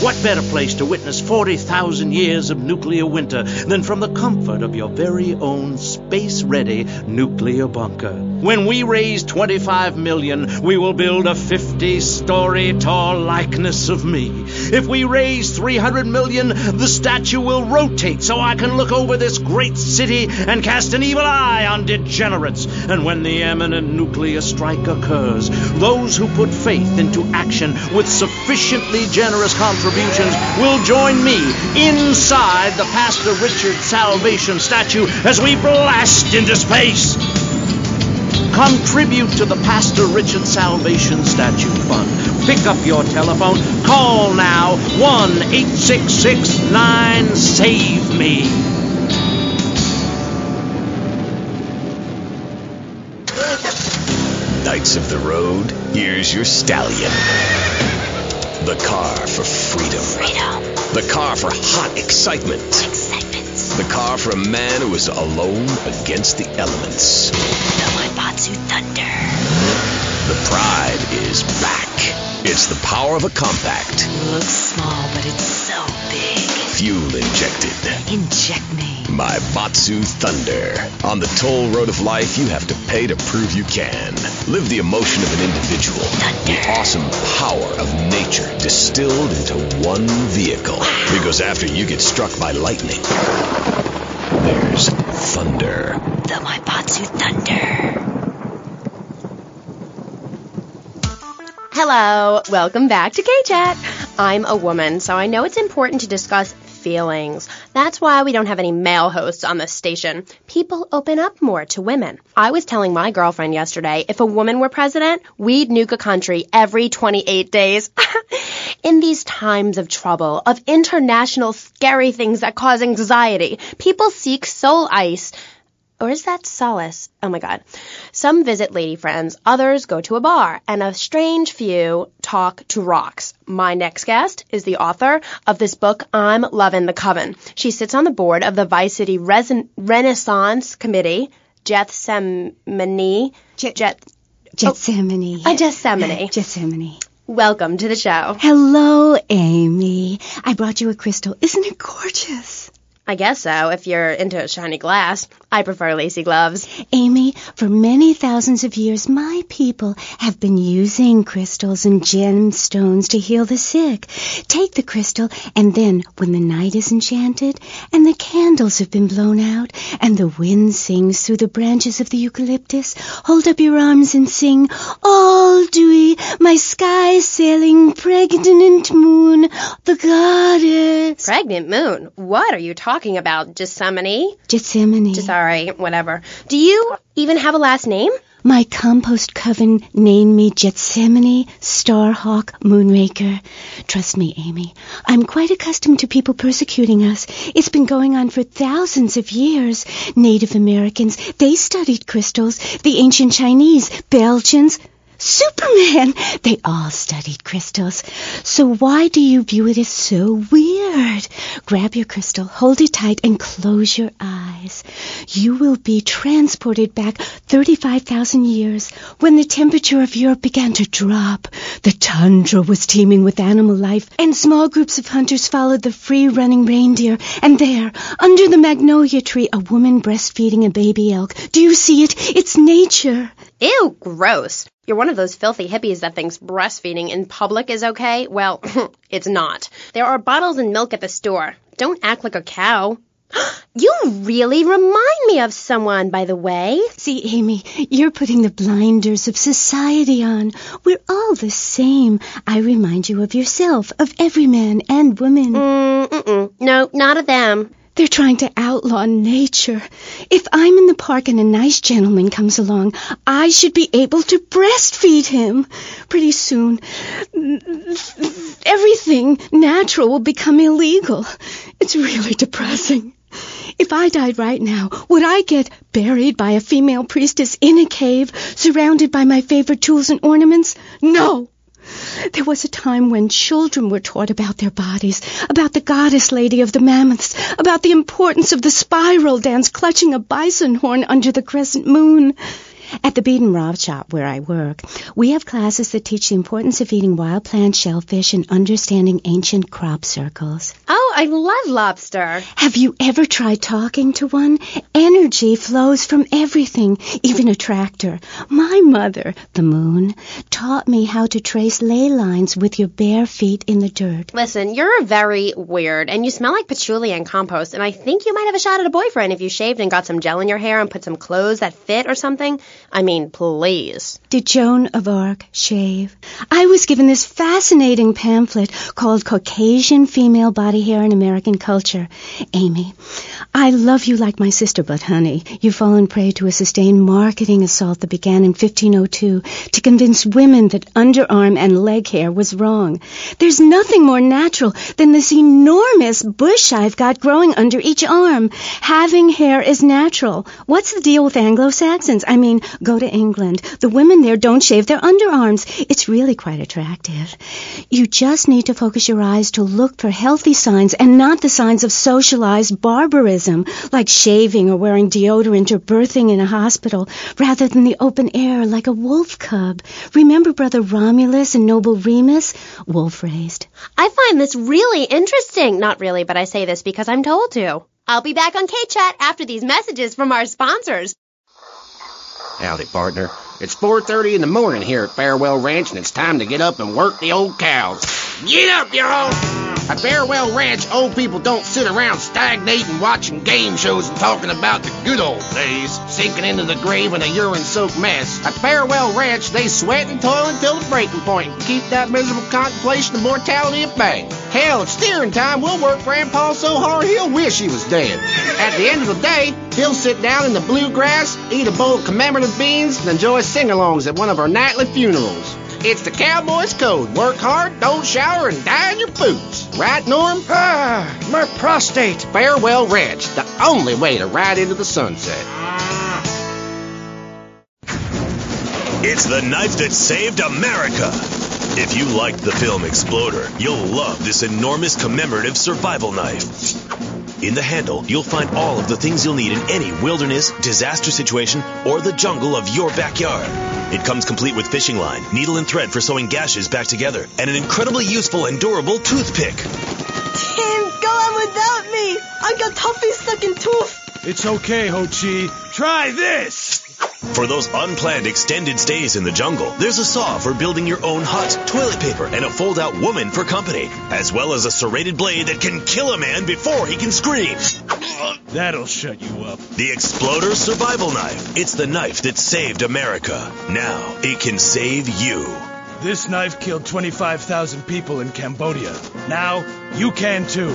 What better place to witness 40,000 years of nuclear winter than from the comfort of your very own space-ready nuclear bunker? When we raise $25 million, we will build a 50-story tall likeness of me. If we raise $300 million, the statue will rotate so I can look over this great city and cast an evil eye on degenerates. And when the imminent nuclear strike occurs, those who put faith into action with sufficiently generous contributions will join me inside the Pastor Richard Salvation statue as we blast into space. Contribute to the Pastor Richard Salvation Statue Fund. Pick up your telephone. Call now 1-866-9-SAVE-ME. Knights of the road, here's your stallion. The car for freedom. The car for hot excitement. The car for a man who is alone against the elements. The Maibatsu Thunder. The pride is back. It's the power of a compact. Looks small, but it's so big. Fuel injected. Inject me. Maibatsu Thunder. On the toll road of life, you have to pay to prove you can. Live the emotion of an individual. Thunder. The awesome power of nature distilled into one vehicle. Wow. Because after you get struck by lightning, there's thunder. The Maibatsu Thunder. Hello, welcome back to K-Chat. I'm a woman, so I know it's important to discuss feelings. That's why we don't have any male hosts on this station. People open up more to women. I was telling my girlfriend yesterday, if a woman were president, we'd nuke a country every 28 days. In these times of trouble, of international scary things that cause anxiety, people seek soul ice. Or is that solace? Oh my God. Some visit lady friends, others go to a bar, and a strange few talk to rocks. My next guest is the author of this book, I'm Lovin' the Coven. She sits on the board of the Vice City Renaissance Committee, Gethsemane. Gethsemane. Welcome to the show. Hello, Amy. I brought you a crystal. Isn't it gorgeous? I guess so, if you're into shiny glass. I prefer lacy gloves. Amy, for many thousands of years, my people have been using crystals and gemstones to heal the sick. Take the crystal, and then, when the night is enchanted, and the candles have been blown out, and the wind sings through the branches of the eucalyptus, hold up your arms and sing, all dewy, my sky-sailing pregnant moon, the goddess. Pregnant moon? What are you talking about? Gethsemane? Sorry, whatever. Do you even have a last name? My compost coven named me Gethsemane Starhawk Moonraker. Trust me, Amy, I'm quite accustomed to people persecuting us. It's been going on for thousands of years. Native Americans, they studied crystals. The ancient Chinese, Belgians, Superman, they all studied crystals. So why do you view it as so weird? Grab your crystal, hold it tight, and close your eyes. You will be transported back 35,000 years when the temperature of Europe began to drop. The tundra was teeming with animal life, and small groups of hunters followed the free-running reindeer. And there, under the magnolia tree, a woman breastfeeding a baby elk. Do you see it? It's nature. Ew, gross. You're one of those filthy hippies that thinks breastfeeding in public is okay? Well, it's not. There are bottles and milk at the store. Don't act like a cow. You really remind me of someone, by the way. See, Amy, you're putting the blinders of society on. We're all the same. I remind you of yourself, of every man and woman. No, not of them. They're trying to outlaw nature. If I'm in the park and a nice gentleman comes along, I should be able to breastfeed him. Pretty soon, everything natural will become illegal. It's really depressing. If I died right now, would I get buried by a female priestess in a cave, surrounded by my favorite tools and ornaments? No. There was a time when children were taught about their bodies, about the goddess lady of the mammoths, about the importance of the spiral dance clutching a bison horn under the crescent moon. At the Beeden Rob Shop where I work, we have classes that teach the importance of eating wild plants, shellfish, and understanding ancient crop circles. Oh, I love lobster. Have you ever tried talking to one? Energy flows from everything, even a tractor. My mother, the moon, taught me how to trace ley lines with your bare feet in the dirt. Listen, you're very weird, and you smell like patchouli and compost, and I think you might have a shot at a boyfriend if you shaved and got some gel in your hair and put some clothes that fit or something. I mean, please. Did Joan of Arc shave? I was given this fascinating pamphlet called Caucasian Female Body Hair in American Culture. Amy, I love you like my sister, but honey, you've fallen prey to a sustained marketing assault that began in 1502 to convince women that underarm and leg hair was wrong. There's nothing more natural than this enormous bush I've got growing under each arm. Having hair is natural. What's the deal with Anglo-Saxons? I mean, go to England. The women there don't shave their underarms. It's really quite attractive. You just need to focus your eyes to look for healthy signs and not the signs of socialized barbarism, like shaving or wearing deodorant or birthing in a hospital, rather than the open air like a wolf cub. Remember Brother Romulus and Noble Remus? Wolf-raised. I find this really interesting. Not really, but I say this because I'm told to. I'll be back on K-Chat after these messages from our sponsors. Howdy, partner. It's 4:30 in the morning here at Farewell Ranch, and it's time to get up and work the old cows. Get up, y'all! At Farewell Ranch, old people don't sit around stagnating, watching game shows and talking about the good old days, sinking into the grave in a urine-soaked mess. At Farewell Ranch, they sweat and toil until the breaking point and keep that miserable contemplation of mortality at bay. Hell, at steering time, we'll work Grandpa so hard he'll wish he was dead. At the end of the day, he'll sit down in the bluegrass, eat a bowl of commemorative beans, and enjoy sing-alongs at one of our nightly funerals. It's the cowboy's code. Work hard, don't shower, and die in your boots. Right, Norm? My prostate. Farewell Ranch, the only way to ride into the sunset. It's the knife that saved America. If you liked the film Exploder, you'll love this enormous commemorative survival knife. In the handle, you'll find all of the things you'll need in any wilderness, disaster situation, or the jungle of your backyard. It comes complete with fishing line, needle and thread for sewing gashes back together, and an incredibly useful and durable toothpick. Tim, go on without me. I got toffee stuck in tooth. It's okay, Ho-Chi. Try this. For those unplanned extended stays in the jungle, there's a saw for building your own hut, toilet paper, and a fold-out woman for company, as well as a serrated blade that can kill a man before he can scream. That'll shut you up. The Exploder Survival Knife. It's the knife that saved America. Now, it can save you. This knife killed 25,000 people in Cambodia. Now, you can too.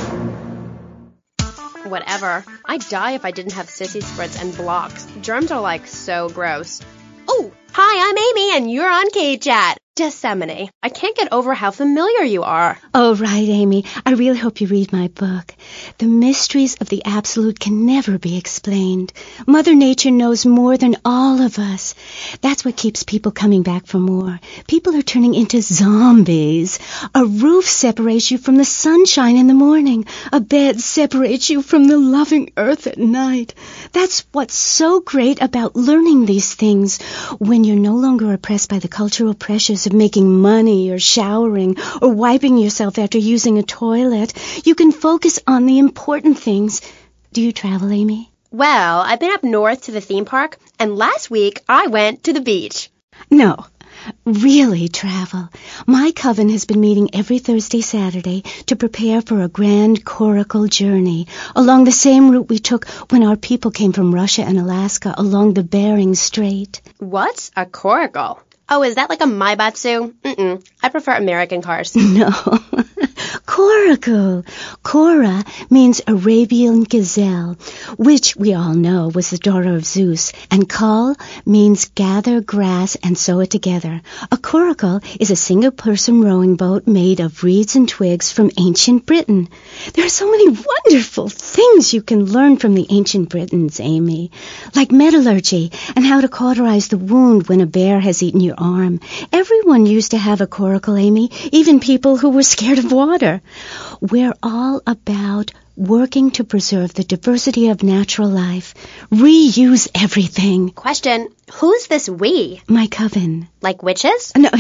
Whatever. I'd die if I didn't have sissy spritz and blocks. Germs are like so gross. Oh, hi, I'm Amy and you're on K-Chat. Gethsemane. I can't get over how familiar you are. Oh, right, Amy. I really hope you read my book. The mysteries of the absolute can never be explained. Mother Nature knows more than all of us. That's what keeps people coming back for more. People are turning into zombies. A roof separates you from the sunshine in the morning. A bed separates you from the loving earth at night. That's what's so great about learning these things. When you're no longer oppressed by the cultural pressures of making money or showering or wiping yourself after using a toilet, you can focus on the important things. Do you travel, Amy? Well, I've been up north to the theme park, and last week I went to the beach. No, really travel. My coven has been meeting every Thursday, Saturday to prepare for a grand coracle journey along the same route we took when our people came from Russia and Alaska along the Bering Strait. What's a coracle? Oh, is that like a Maibatsu? I prefer American cars. No. Coracle. Cora means Arabian gazelle, which we all know was the daughter of Zeus, and Kal means gather grass and sew it together. A coracle is a single-person rowing boat made of reeds and twigs from ancient Britain. There are so many wonderful things you can learn from the ancient Britons, Amy, like metallurgy and how to cauterize the wound when a bear has eaten your arm. Everyone used to have a coracle, Amy, even people who were scared of water. We're all about working to preserve the diversity of natural life. Reuse everything. Question, who's this we? My coven. Like witches? No,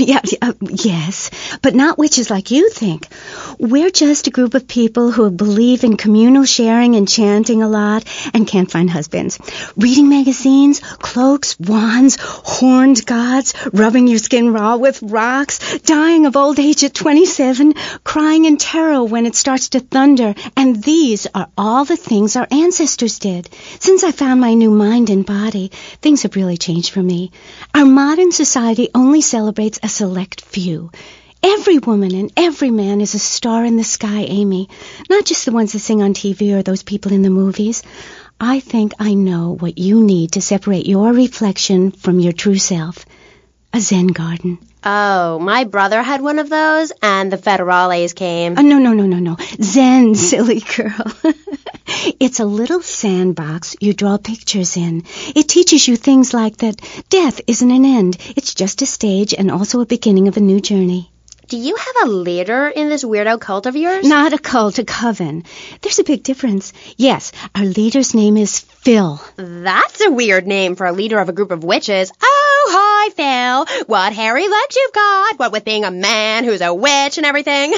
yes, but not witches like you think. We're just a group of people who believe in communal sharing and chanting a lot and can't find husbands. Reading magazines, cloaks, wands, horned gods, rubbing your skin raw with rocks, dying of old age at 27, crying in terror when it starts to thunder. And these are all the things our ancestors did. Since I found my new mind and body, things have really changed for me. Our modern society only celebrates a select few. Every woman and every man is a star in the sky, Amy. Not just the ones that sing on TV or those people in the movies. I think I know what you need to separate your reflection from your true self. A Zen garden. Oh, my brother had one of those, and the federales came. No. Zen, silly girl. It's a little sandbox you draw pictures in. It teaches you things like that death isn't an end. It's just a stage and also a beginning of a new journey. Do you have a leader in this weirdo cult of yours? Not a cult, a coven. There's a big difference. Yes, our leader's name is Phil. That's a weird name for a leader of a group of witches. Oh, hi, Phil. What hairy legs you've got. What with being a man who's a witch and everything.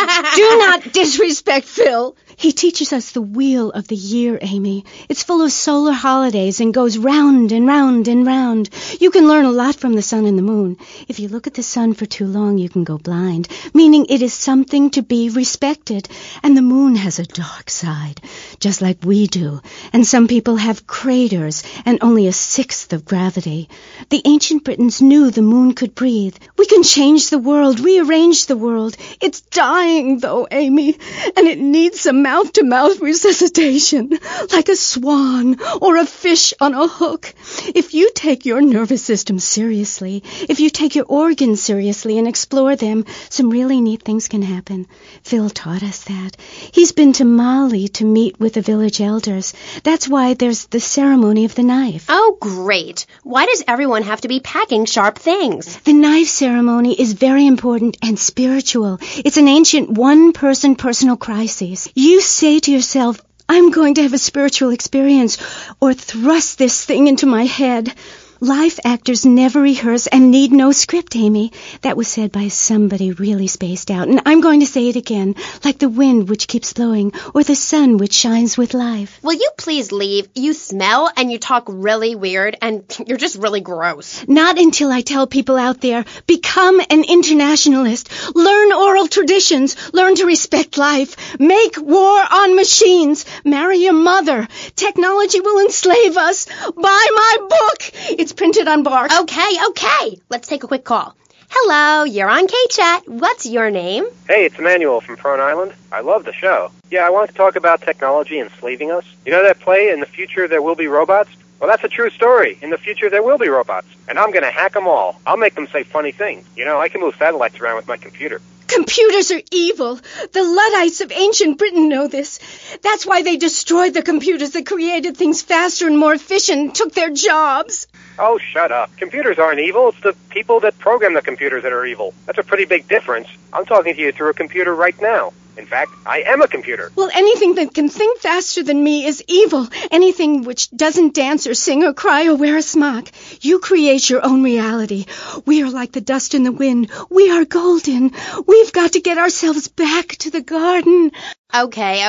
Do not disrespect Phil. He teaches us the wheel of the year, Amy. It's full of solar holidays and goes round and round and round. You can learn a lot from the sun and the moon. If you look at the sun for too long, you can go blind, meaning it is something to be respected. And the moon has a dark side, just like we do. And some people have craters and only a sixth of gravity. The ancient Britons knew the moon could breathe. We can change the world, rearrange the world. It's dying, though, Amy, and it needs some mouth-to-mouth resuscitation, like a swan or a fish on a hook. If you take your nervous system seriously, if you take your organs seriously and explore them, some really neat things can happen. Phil taught us that. He's been to Mali to meet with the village elders. That's why there's the ceremony of the knife. Oh, great. Why does everyone have to be packing sharp things? The knife ceremony is very important and spiritual. It's an ancient one-person personal crisis. You say to yourself, I'm going to have a spiritual experience, or thrust this thing into my head. Life actors never rehearse and need no script, Amy. That was said by somebody really spaced out. And I'm going to say it again, like the wind which keeps blowing, or the sun which shines with life. Will you please leave? You smell and you talk really weird, and you're just really gross. Not until I tell people out there, become an internationalist. Learn oral traditions. Learn to respect life. Make war on machines. Marry your mother. Technology will enslave us. Buy my book. It's printed on bark. Okay. Let's take a quick call. Hello, you're on K-Chat. What's your name? Hey, it's Emmanuel from Front Island. I love the show. Yeah, I wanted to talk about technology enslaving us. You know that play, In the Future There Will Be Robots? Well, that's a true story. In the future, there will be robots. And I'm going to hack them all. I'll make them say funny things. You know, I can move satellites around with my computer. Computers are evil. The Luddites of ancient Britain know this. That's why they destroyed the computers that created things faster and more efficient and took their jobs. Oh, shut up. Computers aren't evil. It's the people that program the computers that are evil. That's a pretty big difference. I'm talking to you through a computer right now. In fact, I am a computer. Well, anything that can think faster than me is evil. Anything which doesn't dance or sing or cry or wear a smock. You create your own reality. We are like the dust in the wind. We are golden. We've got to get ourselves back to the garden. Okay.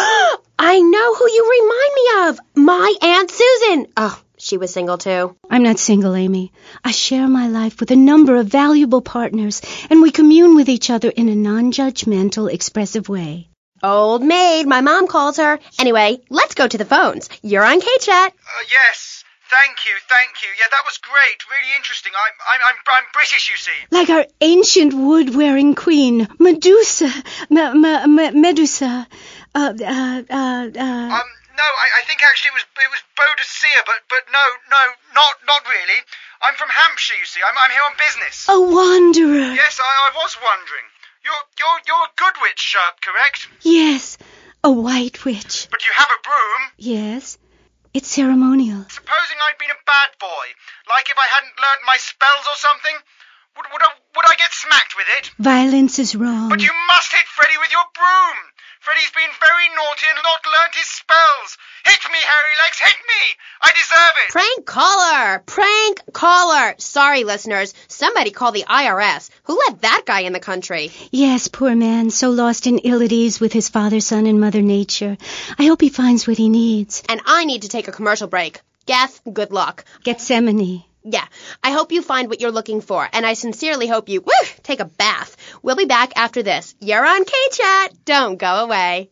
I know who you remind me of. My Aunt Susan. Oh, she was single too. I'm not single, Amy. I share my life with a number of valuable partners, and we commune with each other in a non-judgmental, expressive way. Old maid, my mom calls her. Anyway, let's go to the phones. You're on K-Chat. Yes. Thank you. Yeah, that was great. Really interesting. I'm British, you see. Like our ancient wood-wearing queen, Medusa. Medusa. No, I think actually it was Boadicea, but no, not really. I'm from Hampshire, you see. I'm here on business. A wanderer. Yes, I was wondering. You're a good witch, correct? Yes, a white witch. But you have a broom? Yes, it's ceremonial. Supposing I'd been a bad boy, like if I hadn't learnt my spells or something, would I get smacked with it? Violence is wrong. But you must hit Freddy with your broom. Freddie's been very naughty and not learnt his spells. Hit me, Hairy Legs, hit me! I deserve it! Prank caller! Prank caller! Sorry, listeners. Somebody call the IRS. Who let that guy in the country? Yes, poor man, so lost and ill at ease with his father, son, and Mother Nature. I hope he finds what he needs. And I need to take a commercial break. Geth, good luck. Gethsemane. Yeah, I hope you find what you're looking for, and I sincerely hope you, take a bath. We'll be back after this. You're on K-Chat. Don't go away.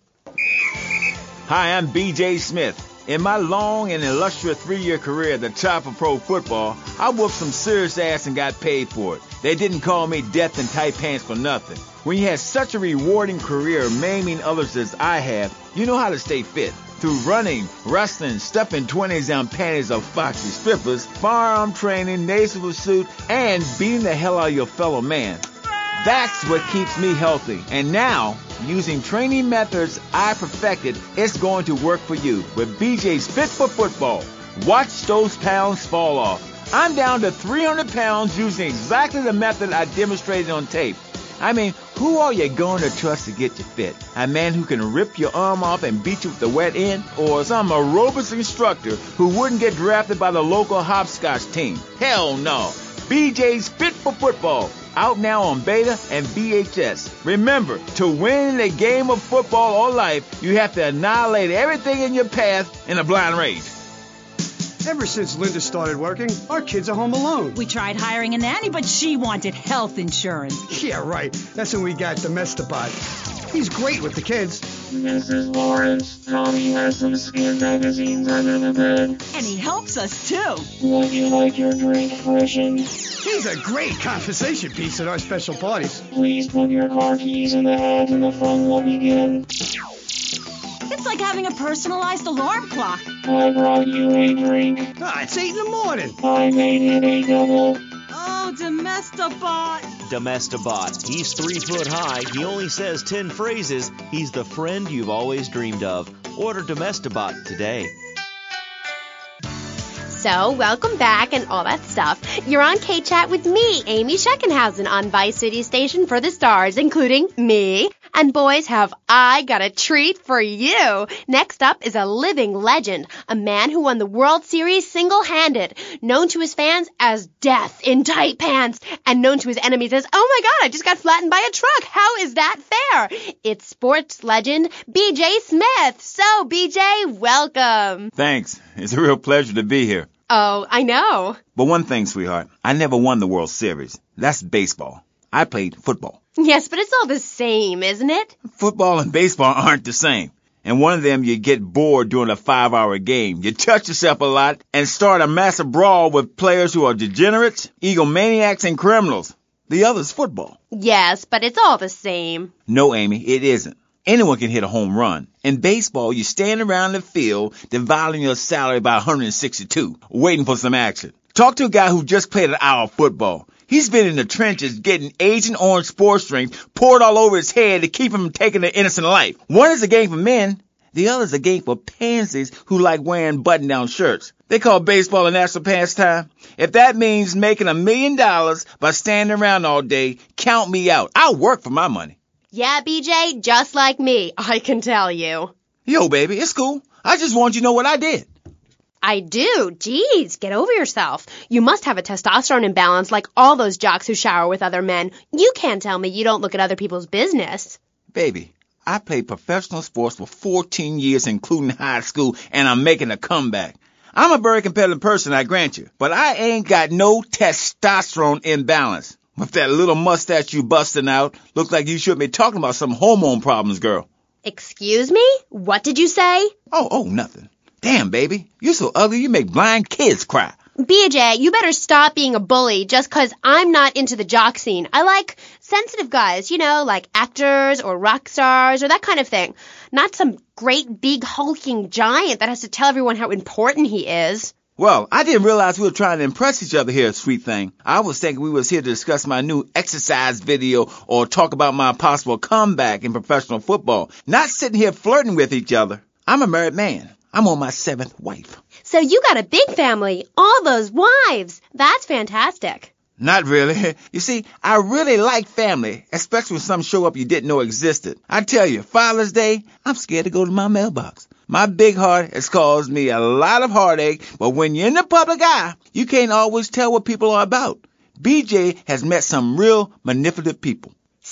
Hi, I'm B.J. Smith. In my long and illustrious 3-year career at the top of pro football, I whooped some serious ass and got paid for it. They didn't call me Death in Tight Pants for nothing. When you have such a rewarding career maiming others as I have, you know how to stay fit. Through running, wrestling, stuffing 20s down panties of foxy strippers, firearm training, nasal suit, and beating the hell out of your fellow man. That's what keeps me healthy. And now, using training methods I perfected, it's going to work for you with BJ's Fit for Football. Watch those pounds fall off. I'm down to 300 pounds using exactly the method I demonstrated on tape. I mean, who are you going to trust to get you fit? A man who can rip your arm off and beat you with the wet end? Or some aerobics instructor who wouldn't get drafted by the local hopscotch team? Hell no. BJ's Fit for Football. Out now on beta and VHS. Remember, to win the game of football or life, you have to annihilate everything in your path in a blind race. Ever since Linda started working, our kids are home alone. We tried hiring a nanny, but she wanted health insurance. Yeah, right. That's when we got Domestabot. He's great with the kids. Mrs. Lawrence, Tommy has some skin magazines under the bed. And he helps us, too. Would you like your drink freshened? He's a great conversation piece at our special parties. Please put your car keys in the hat and the fun will begin. It's like having a personalized alarm clock. I brought you a drink. It's 8 in the morning. I made it a double. Oh, Domestabot. Domestabot. He's 3 foot high. He only says 10 phrases. He's the friend you've always dreamed of. Order Domestabot today. So, welcome back and all that stuff. You're on K-Chat with me, Amy Scheckenhausen, on Vice City Station for the stars, including me. And boys, have I got a treat for you. Next up is a living legend, a man who won the World Series single-handed, known to his fans as Death in Tight Pants, and known to his enemies as, oh my God, I just got flattened by a truck. How is that fair? It's sports legend B.J. Smith. So, B.J., welcome. Thanks. It's a real pleasure to be here. Oh, I know. But one thing, sweetheart, I never won the World Series. That's baseball. I played football. Yes, but it's all the same, isn't it? Football and baseball aren't the same. And one of them, you get bored during a 5-hour game. You touch yourself a lot and start a massive brawl with players who are degenerates, egomaniacs, and criminals. The other's football. Yes, but it's all the same. No, Amy, it isn't. Anyone can hit a home run. In baseball, you stand around the field, dividing your salary by 162, waiting for some action. Talk to a guy who just played an hour of football. He's been in the trenches getting Agent Orange sports drinks poured all over his head to keep him from taking an innocent life. One is a game for men. The other is a game for pansies who like wearing button-down shirts. They call baseball a national pastime. If that means making $1 million by standing around all day, count me out. I'll work for my money. Yeah, BJ, just like me, I can tell you. Yo, baby, it's cool. I just want you to know what I did. I do. Jeez, get over yourself. You must have a testosterone imbalance like all those jocks who shower with other men. You can't tell me you don't look at other people's business. Baby, I played professional sports for 14 years, including high school, and I'm making a comeback. I'm a very competitive person, I grant you, but I ain't got no testosterone imbalance. With that little mustache you busting out, looks like you should be talking about some hormone problems, girl. Excuse me? What did you say? Oh, nothing. Damn, baby, you're so ugly you make blind kids cry. BJ, you better stop being a bully just 'cause I'm not into the jock scene. I like sensitive guys, you know, like actors or rock stars or that kind of thing. Not some great big hulking giant that has to tell everyone how important he is. Well, I didn't realize we were trying to impress each other here, sweet thing. I was thinking we was here to discuss my new exercise video or talk about my possible comeback in professional football. Not sitting here flirting with each other. I'm a married man. I'm on my 7th wife. So you got a big family. All those wives. That's fantastic. Not really. You see, I really like family, especially when some show up you didn't know existed. I tell you, Father's Day, I'm scared to go to my mailbox. My big heart has caused me a lot of heartache, but when you're in the public eye, you can't always tell what people are about. BJ has met some real manipulative people.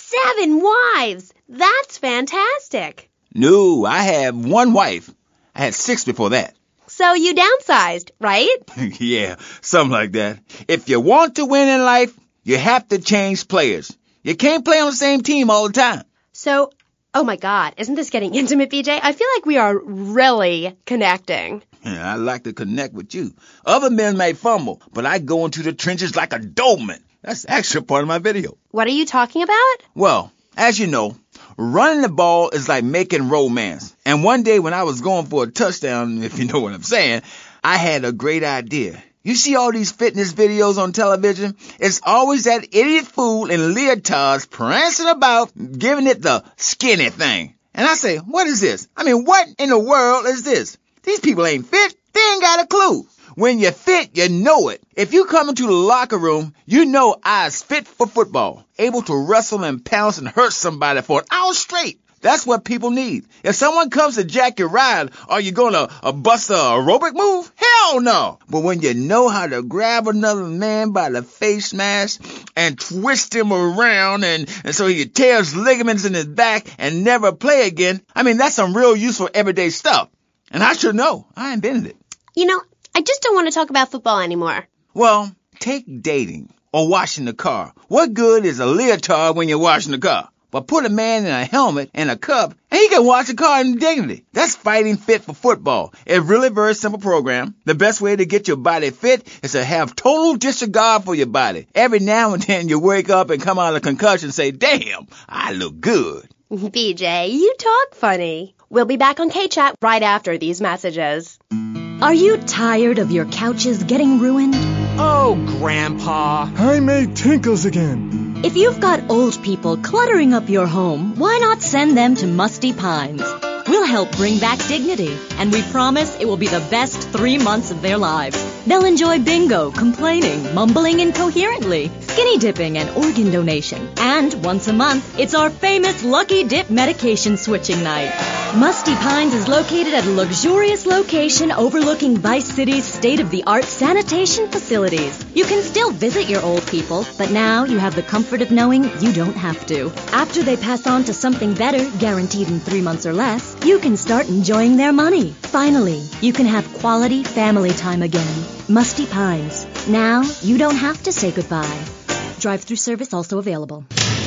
7 wives! That's fantastic. No, I have 1 wife. I had 6 before that. So you downsized, right? Yeah, something like that. If you want to win in life, you have to change players. You can't play on the same team all the time. So, oh my God, isn't this getting intimate, BJ? I feel like we are really connecting. Yeah, I like to connect with you. Other men may fumble, but I go into the trenches like a Doberman. That's actually part of my video. What are you talking about? Well, as you know, running the ball is like making romance. And one day when I was going for a touchdown, if you know what I'm saying, I had a great idea. You see all these fitness videos on television? It's always that idiot fool in leotards prancing about, giving it the skinny thing. And I say, what is this? I mean, what in the world is this? These people ain't fit. They ain't got a clue. When you're fit, you know it. If you come into the locker room, you know I's fit for football, able to wrestle and pounce and hurt somebody for an hour straight. That's what people need. If someone comes to jack your ride, are you going to bust a aerobic move? Hell no. But when you know how to grab another man by the face mask and twist him around and so he tears ligaments in his back and never play again, I mean, that's some real useful everyday stuff. And I should know. I invented it. You know, I just don't want to talk about football anymore. Well, take dating or washing the car. What good is a leotard when you're washing the car? But put a man in a helmet and a cup, and he can wash the car in dignity. That's fighting fit for football. A really very simple program. The best way to get your body fit is to have total disregard for your body. Every now and then you wake up and come out of a concussion and say, damn, I look good. BJ, you talk funny. We'll be back on K-Chat right after these messages. Are you tired of your couches getting ruined? Oh, Grandpa. I made tinkles again. If you've got old people cluttering up your home, why not send them to Musty Pines? We'll help bring back dignity, and we promise it will be the best 3 months of their lives. They'll enjoy bingo, complaining, mumbling incoherently, skinny dipping, and organ donation. And once a month, it's our famous Lucky Dip medication switching night. Musty Pines is located at a luxurious location overlooking Vice City's state-of-the-art sanitation facilities. You can still visit your old people, but now you have the comfort of knowing you don't have to. After they pass on to something better, guaranteed in 3 months or less, you can start enjoying their money. Finally, you can have quality family time again. Musty Pines. Now, you don't have to say goodbye. Drive-through service also available.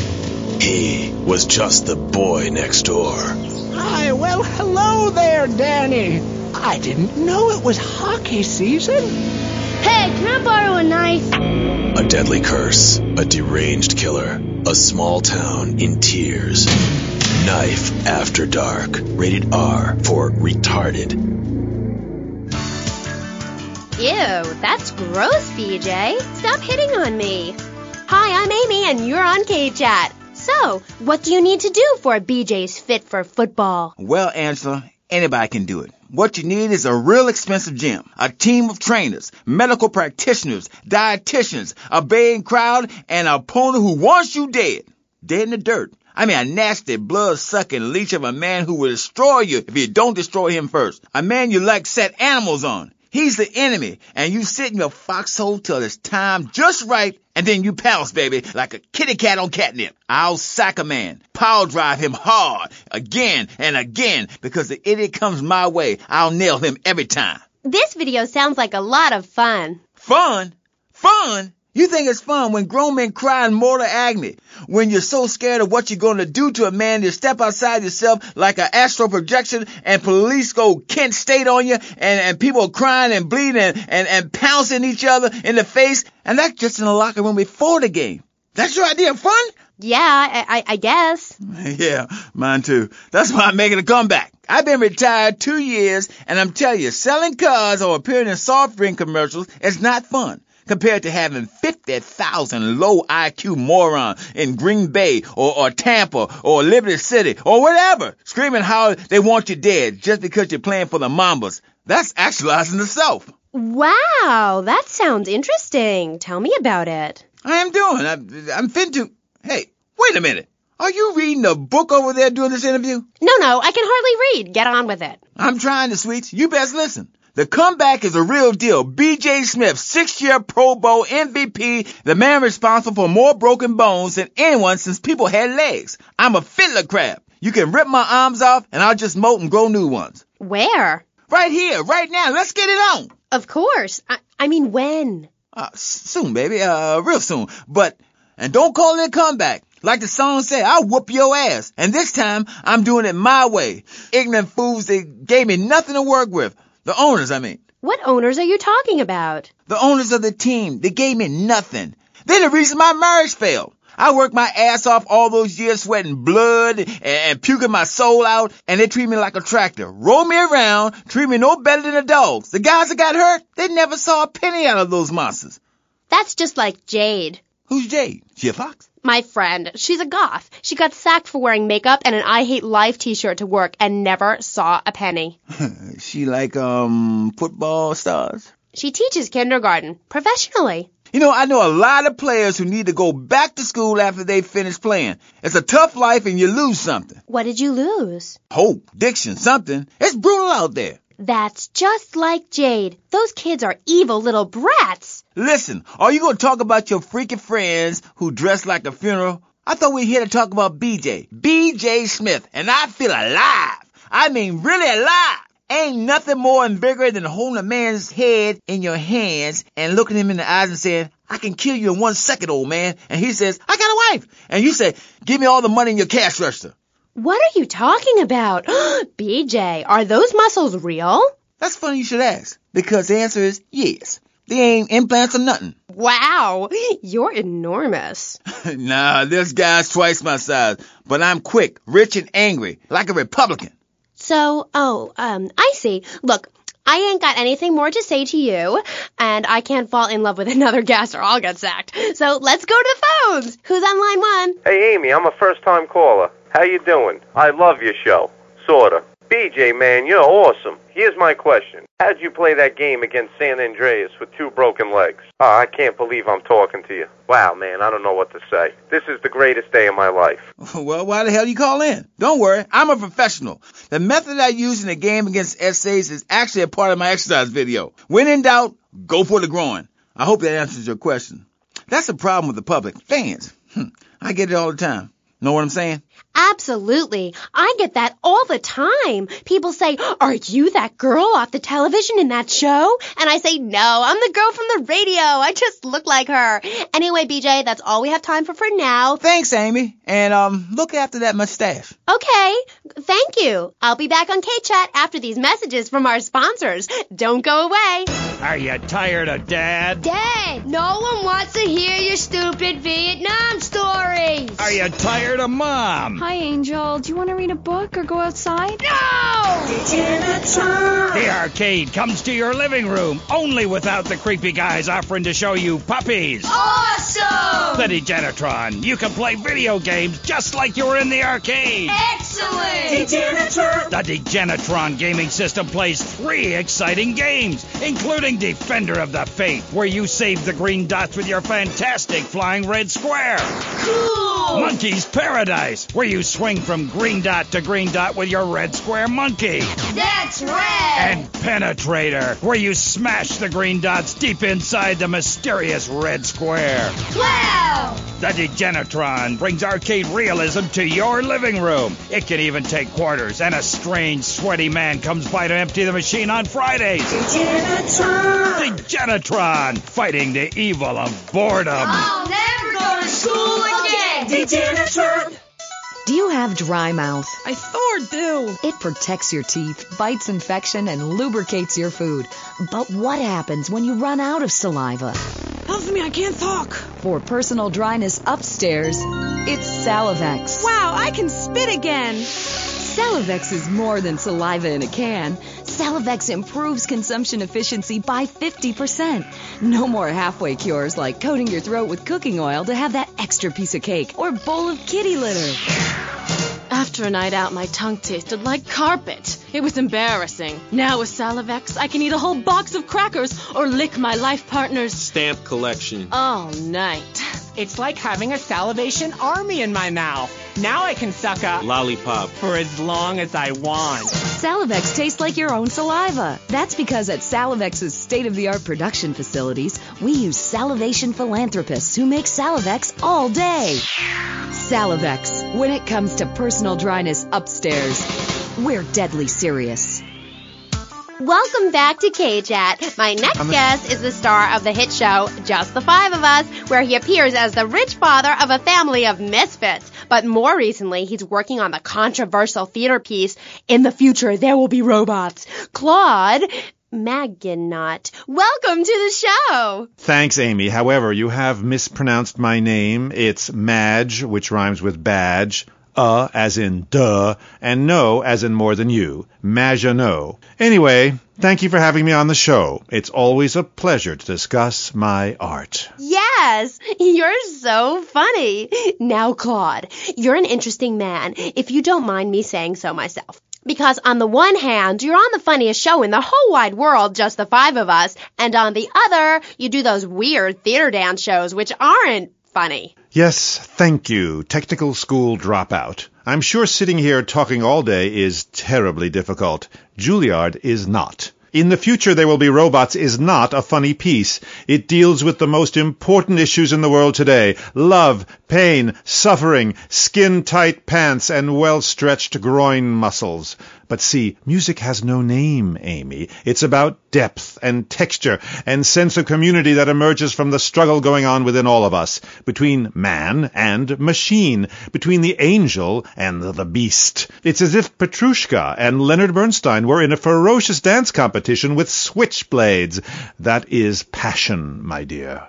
He was just the boy next door. Hi, well, hello there, Danny. I didn't know it was hockey season. Hey, can I borrow a knife? A deadly curse, a deranged killer, a small town in tears. Knife After Dark, rated R for retarded. Ew, that's gross, BJ. Stop hitting on me. Hi, I'm Amy, and you're on K-Chat. So, what do you need to do for BJ's fit for football? Well, Angela, anybody can do it. What you need is a real expensive gym, a team of trainers, medical practitioners, dietitians, a baying crowd, and an opponent who wants you dead. Dead in the dirt. I mean, a nasty, blood-sucking leech of a man who will destroy you if you don't destroy him first. A man you like set animals on. He's the enemy, and you sit in your foxhole till it's time just right, and then you pounce, baby, like a kitty cat on catnip. I'll sack a man, power drive him hard, again and again, because the idiot comes my way. I'll nail him every time. This video sounds like a lot of fun. Fun? Fun? You think it's fun when grown men cry in mortal agony, when you're so scared of what you're going to do to a man you step outside yourself like an astral projection and police go Kent State on you and people are crying and bleeding and pouncing each other in the face, and that's just in the locker room before the game. That's your idea of fun? Yeah, I guess. Yeah, mine too. That's why I'm making a comeback. I've been retired 2 years, and I'm telling you, selling cars or appearing in soft drink commercials is not fun compared to having 50,000 low IQ morons in Green Bay or Tampa or Liberty City or whatever screaming how they want you dead just because you're playing for the Mambas. That's actualizing the South. Wow, that sounds interesting. Tell me about it. I am doing. I'm fin to... Hey, wait a minute. Are you reading a book over there doing this interview? No, I can hardly read. Get on with it. I'm trying to, sweets. You best listen. The comeback is a real deal. B.J. Smith, 6-year Pro Bowl MVP, the man responsible for more broken bones than anyone since people had legs. I'm a fiddler crab. You can rip my arms off, and I'll just molt and grow new ones. Where? Right here, right now. Let's get it on. Of course. I mean, when? Soon, baby. Real soon. And don't call it a comeback. Like the song said, I'll whoop your ass. And this time, I'm doing it my way. Ignorant fools that gave me nothing to work with. The owners, I mean. What owners are you talking about? The owners of the team. They gave me nothing. They're the reason my marriage failed. I worked my ass off all those years sweating blood and puking my soul out, and they treat me like a tractor. Roll me around, treat me no better than the dogs. The guys that got hurt, they never saw a penny out of those monsters. That's just like Jade. Who's Jade? She a fox? My friend. She's a goth. She got sacked for wearing makeup and an I Hate Life t-shirt to work and never saw a penny. She like, football stars? She teaches kindergarten. Professionally. You know, I know a lot of players who need to go back to school after they finish playing. It's a tough life and you lose something. What did you lose? Hope, diction, something. It's brutal out there. That's just like Jade. Those kids are evil little brats. Listen, are you going to talk about your freaking friends who dress like a funeral? I thought we were here to talk about BJ. BJ Smith. And I feel alive. I mean really alive. Ain't nothing more and bigger than holding a man's head in your hands and looking him in the eyes and saying, I can kill you in 1 second, old man. And he says, I got a wife. And you say, give me all the money in your cash register. What are you talking about? BJ, are those muscles real? That's funny you should ask, because the answer is yes. They ain't implants or nothing. Wow, you're enormous. Nah, this guy's twice my size, but I'm quick, rich, and angry, like a Republican. So, I see. Look, I ain't got anything more to say to you, and I can't fall in love with another guest or I'll get sacked. So let's go to the phones. Who's on line 1? Hey, Amy, I'm a first-time caller. How you doing? I love your show. Sorta. BJ, man, you're awesome. Here's my question. How'd you play that game against San Andreas with 2 broken legs? Oh, I can't believe I'm talking to you. Wow, man, I don't know what to say. This is the greatest day of my life. Well, why the hell you call in? Don't worry, I'm a professional. The method I use in the game against essays is actually a part of my exercise video. When in doubt, go for the groin. I hope that answers your question. That's the problem with the public. Fans. I get it all the time. Know what I'm saying? Absolutely. I get that all the time. People say, are you that girl off the television in that show? And I say, no, I'm the girl from the radio. I just look like her. Anyway, BJ, that's all we have time for now. Thanks, Amy. And look after that mustache. Okay. Thank you. I'll be back on K-Chat after these messages from our sponsors. Don't go away. Are you tired of Dad? Dad, no one wants to hear your stupid Vietnam stories. Are you tired of Mom? Hi, Angel. Do you want to read a book or go outside? No! The arcade comes to your living room, only without the creepy guys offering to show you puppies. Awesome! The Degenitron. You can play video games just like you were in the arcade. Excellent! The Degenitron gaming system plays 3 exciting games, including Defender of the Faith, where you save the green dots with your fantastic flying red square. Cool! Monkey's Paradise, where you swing from green dot to green dot with your red square monkey. That's right! And Penetrator, where you smash the green dots deep inside the mysterious red square. Wow! The Degenitron brings arcade realism to your living room. It can even take quarters, and a strange, sweaty man comes by to empty the machine on Fridays. Degenitron, fighting the evil of boredom. I'll never go to school again! Degenitron! Do you have dry mouth? I sure do. It protects your teeth, fights infection, and lubricates your food. But what happens when you run out of saliva? Helps me, I can't talk. For personal dryness upstairs, it's Salivex. Wow, I can spit again. Salivex is more than saliva in a can. Salivex improves consumption efficiency by 50%. No more halfway cures like coating your throat with cooking oil to have that extra piece of cake or bowl of kitty litter. After a night out, my tongue tasted like carpet. It was embarrassing. Now with Salivex, I can eat a whole box of crackers or lick my life partner's stamp collection all night. It's like having a salivation army in my mouth. Now I can suck a lollipop for as long as I want. Salivex tastes like your own saliva. That's because at Salivex's state-of-the-art production facilities, we use salivation philanthropists who make Salivex all day. Salivex, when it comes to personal dryness upstairs, we're deadly serious. Welcome back to K-Chat. My next guest is the star of the hit show, Just the Five of Us, where he appears as the rich father of a family of misfits. But more recently, he's working on the controversial theater piece, In the Future, There Will Be Robots. Claude Maginot, welcome to the show. Thanks, Amy. However, you have mispronounced my name. It's Madge, which rhymes with badge. As in duh, and no as in more than you. Maginot. Anyway, thank you for having me on the show. It's always a pleasure to discuss my art. Yes, you're so funny. Now, Claude, you're an interesting man, if you don't mind me saying so myself. Because on the one hand, you're on the funniest show in the whole wide world, Just the Five of Us, and on the other, you do those weird theater dance shows which aren't funny. Yes, thank you, technical school dropout. I'm sure sitting here talking all day is terribly difficult. Juilliard is not. In the Future There Will Be Robots is not a funny piece. It deals with the most important issues in the world today. Love, pain, suffering, skin-tight pants, and well-stretched groin muscles. But see, music has no name, Amy. It's about depth and texture and sense of community that emerges from the struggle going on within all of us, between man and machine, between the angel and the beast. It's as if Petrushka and Leonard Bernstein were in a ferocious dance competition with switchblades. That is passion, my dear.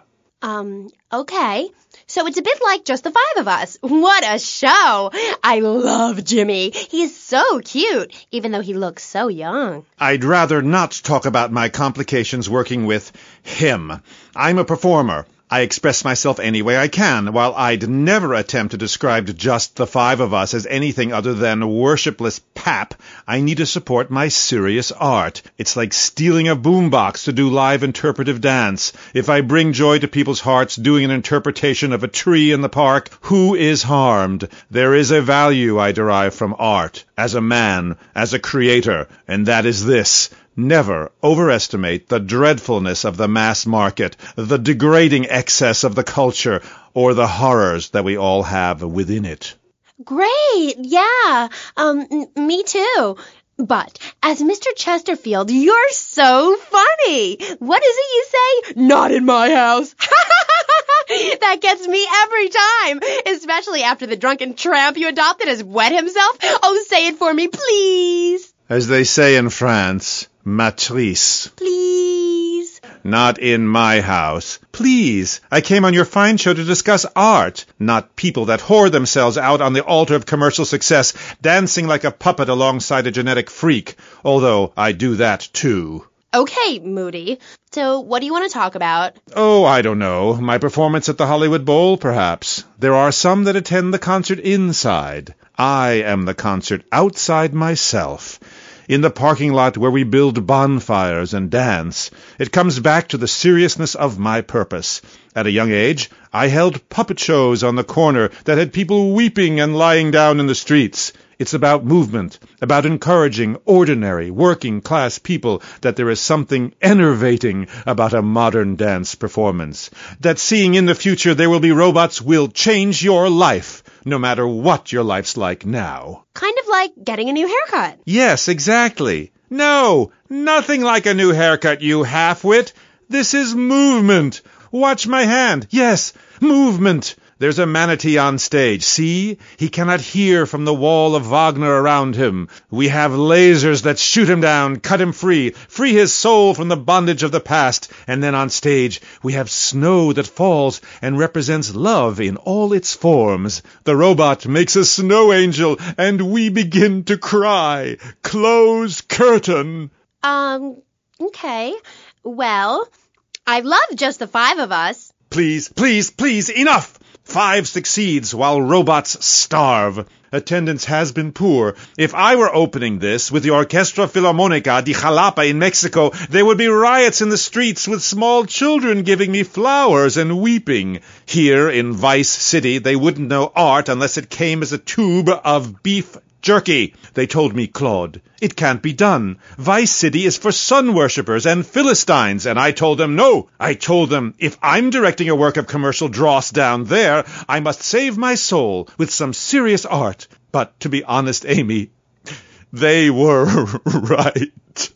Okay. So it's a bit like Just the Five of Us. What a show! I love Jimmy. He's so cute, even though he looks so young. I'd rather not talk about my complications working with him. I'm a performer. I express myself any way I can, while I'd never attempt to describe Just the Five of Us as anything other than worshipless pap. I need to support my serious art. It's like stealing a boombox to do live interpretive dance. If I bring joy to people's hearts doing an interpretation of a tree in the park, who is harmed? There is a value I derive from art, as a man, as a creator, and that is this. Never overestimate the dreadfulness of the mass market, the degrading excess of the culture, or the horrors that we all have within it. Great, yeah, me too. But as Mr. Chesterfield, you're so funny. What is it you say? Not in my house. That gets me every time, especially after the drunken tramp you adopted has wet himself. Oh, say it for me, please. As they say in France, matrice. Please. Not in my house. Please. I came on your fine show to discuss art, not people that whore themselves out on the altar of commercial success, dancing like a puppet alongside a genetic freak, although I do that too. Okay, Moody. So what do you want to talk about? Oh, I don't know. My performance at the Hollywood Bowl, perhaps. There are some that attend the concert inside. I am the concert outside myself. In the parking lot where we build bonfires and dance. It comes back to the seriousness of my purpose. At a young age, I held puppet shows on the corner that had people weeping and lying down in the streets. It's about movement, about encouraging ordinary, working-class people that there is something enervating about a modern dance performance. That seeing in the future there will be robots will change your life, no matter what your life's like now. Kind of like getting a new haircut. Yes, exactly. No, nothing like a new haircut, you half-wit. This is movement. Watch my hand. Yes, movement. There's a manatee on stage. See? He cannot hear from the wall of Wagner around him. We have lasers that shoot him down, cut him free his soul from the bondage of the past. And then on stage, we have snow that falls and represents love in all its forms. The robot makes a snow angel, and we begin to cry. Close curtain. Okay. Well, I've loved Just the Five of Us. Please, please, please, enough! 5 succeeds while robots starve. Attendance has been poor. If I were opening this with the Orquestra Filarmonica de Jalapa in Mexico, there would be riots in the streets with small children giving me flowers and weeping. Here in Vice City, they wouldn't know art unless it came as a tube of beef jerky. They told me, Claude, it can't be done. Vice City is for sun worshippers and Philistines. And I told them, no. I told them, if I'm directing a work of commercial dross down there, I must save my soul with some serious art. But to be honest, Amy, they were right.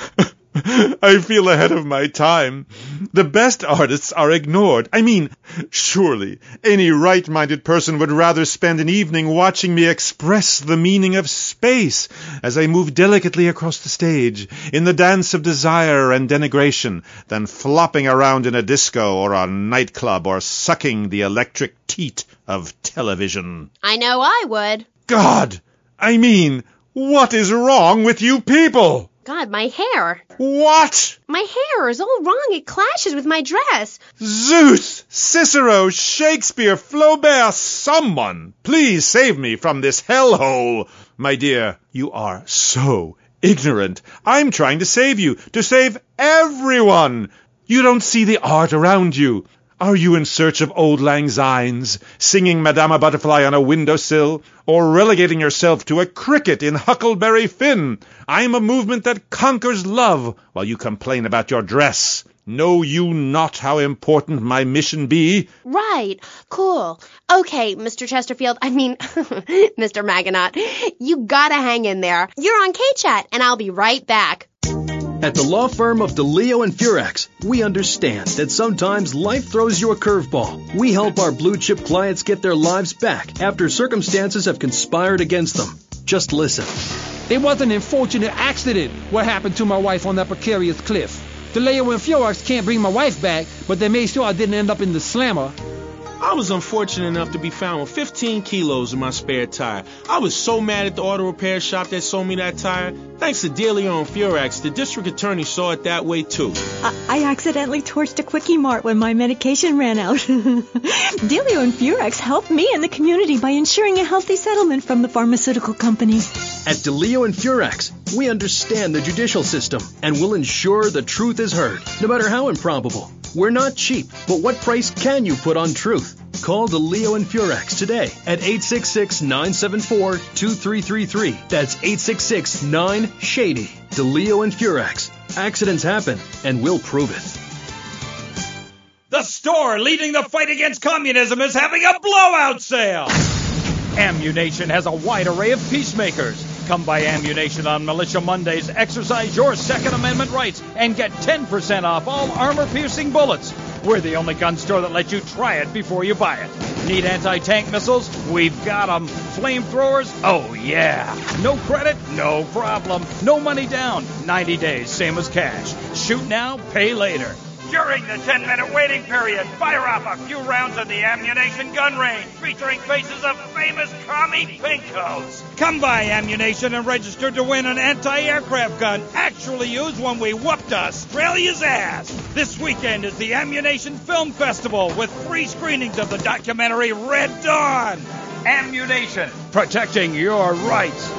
I feel ahead of my time. The best artists are ignored. I mean, surely any right-minded person would rather spend an evening watching me express the meaning of space as I move delicately across the stage in the dance of desire and denigration than flopping around in a disco or a nightclub or sucking the electric teat of television. I know I would. God! I mean, what is wrong with you people? God, my hair. What? My hair is all wrong. It clashes with my dress. Zeus, Cicero, Shakespeare, Flaubert, someone, please save me from this hellhole. My dear, you are so ignorant. I'm trying to save you, to save everyone. You don't see the art around you. Are you in search of Auld Lang Synes, singing Madama Butterfly on a windowsill, or relegating yourself to a cricket in Huckleberry Finn? I'm a movement that conquers love, while you complain about your dress. Know you not how important my mission be? Right. Cool. Okay, Mr. Chesterfield, Mr. Magonaut, you gotta hang in there. You're on K-Chat, and I'll be right back. At the law firm of DeLeo and Furex, we understand that sometimes life throws you a curveball. We help our blue-chip clients get their lives back after circumstances have conspired against them. Just listen. It was an unfortunate accident what happened to my wife on that precarious cliff. DeLeo and Furex can't bring my wife back, but they made sure I didn't end up in the slammer. I was unfortunate enough to be found with 15 kilos in my spare tire. I was so mad at the auto repair shop that sold me that tire. Thanks to DeLeo and Furex, the district attorney saw it that way too. I accidentally torched a Quickie Mart when my medication ran out. DeLeo and Furex helped me and the community by ensuring a healthy settlement from the pharmaceutical company. At DeLeo and Furex, we understand the judicial system and will ensure the truth is heard, no matter how improbable. We're not cheap, but what price can you put on truth? Call DeLeo and Furex today at 866-974-2333. That's 866-9-SHADY. DeLeo and Furex. Accidents happen, and we'll prove it. The store leading the fight against communism is having a blowout sale. Ammu-Nation has a wide array of peacemakers. Come by Ammu-Nation on Militia Mondays, exercise your Second Amendment rights, and get 10% off all armor-piercing bullets. We're the only gun store that lets you try it before you buy it. Need anti-tank missiles? We've got them. Flamethrowers? Oh, yeah. No credit? No problem. No money down. 90 days, same as cash. Shoot now, pay later. During the 10-minute waiting period, fire off a few rounds of the Ammu-Nation gun range, featuring faces of famous commie pinkos. Come by Ammu-Nation and register to win an anti-aircraft gun actually used when we whooped Australia's ass. This weekend is the Ammu-Nation Film Festival with free screenings of the documentary Red Dawn. Ammu-Nation, protecting your rights.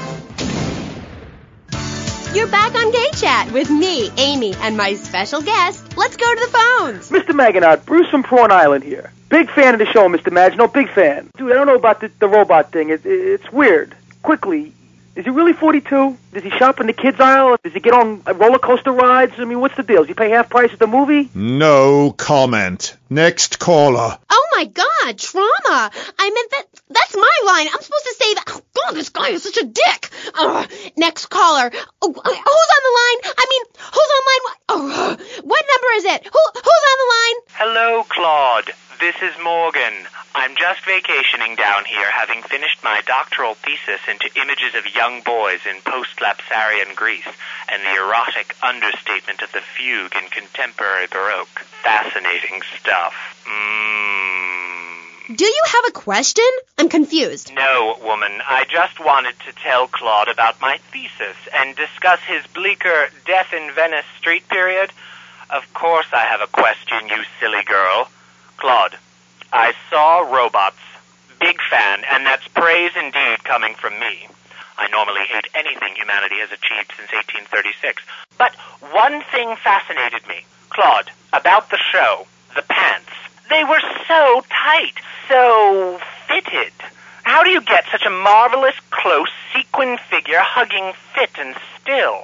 You're back on K-Chat with me, Amy, and my special guest. Let's go to the phones. Mr. Magonaut, Bruce from Prawn Island here. Big fan of the show, Mr. Maginot, big fan. Dude, I don't know about the robot thing. It's weird. Quickly, is he really 42? Does he shop in the kids' aisle? Does he get on roller coaster rides? I mean, what's the deal? Does he pay half price at the movie? No comment. Next caller. Oh my God, trauma. I meant that's my line. I'm supposed to say that. Oh God, this guy is such a dick. Next caller. Oh, who's on the line? Who's on line? What number is it? Who's on the line? Hello, Claude. This is Morgan. I'm just vacationing down here, having finished my doctoral thesis into images of young boys in post-Lapsarian Greece and the erotic understatement of the fugue in contemporary Baroque. Fascinating stuff. Do you have a question? I'm confused. No, woman. I just wanted to tell Claude about my thesis and discuss his bleaker Death in Venice Street period. Of course I have a question, you silly girl. Claude, I saw robots big fan, and that's praise indeed coming from me. I normally hate anything humanity has achieved since 1836. But one thing fascinated me, Claude, about the show, the pants. They were so tight, so fitted. How do you get such a marvelous, close, sequin figure hugging fit and still?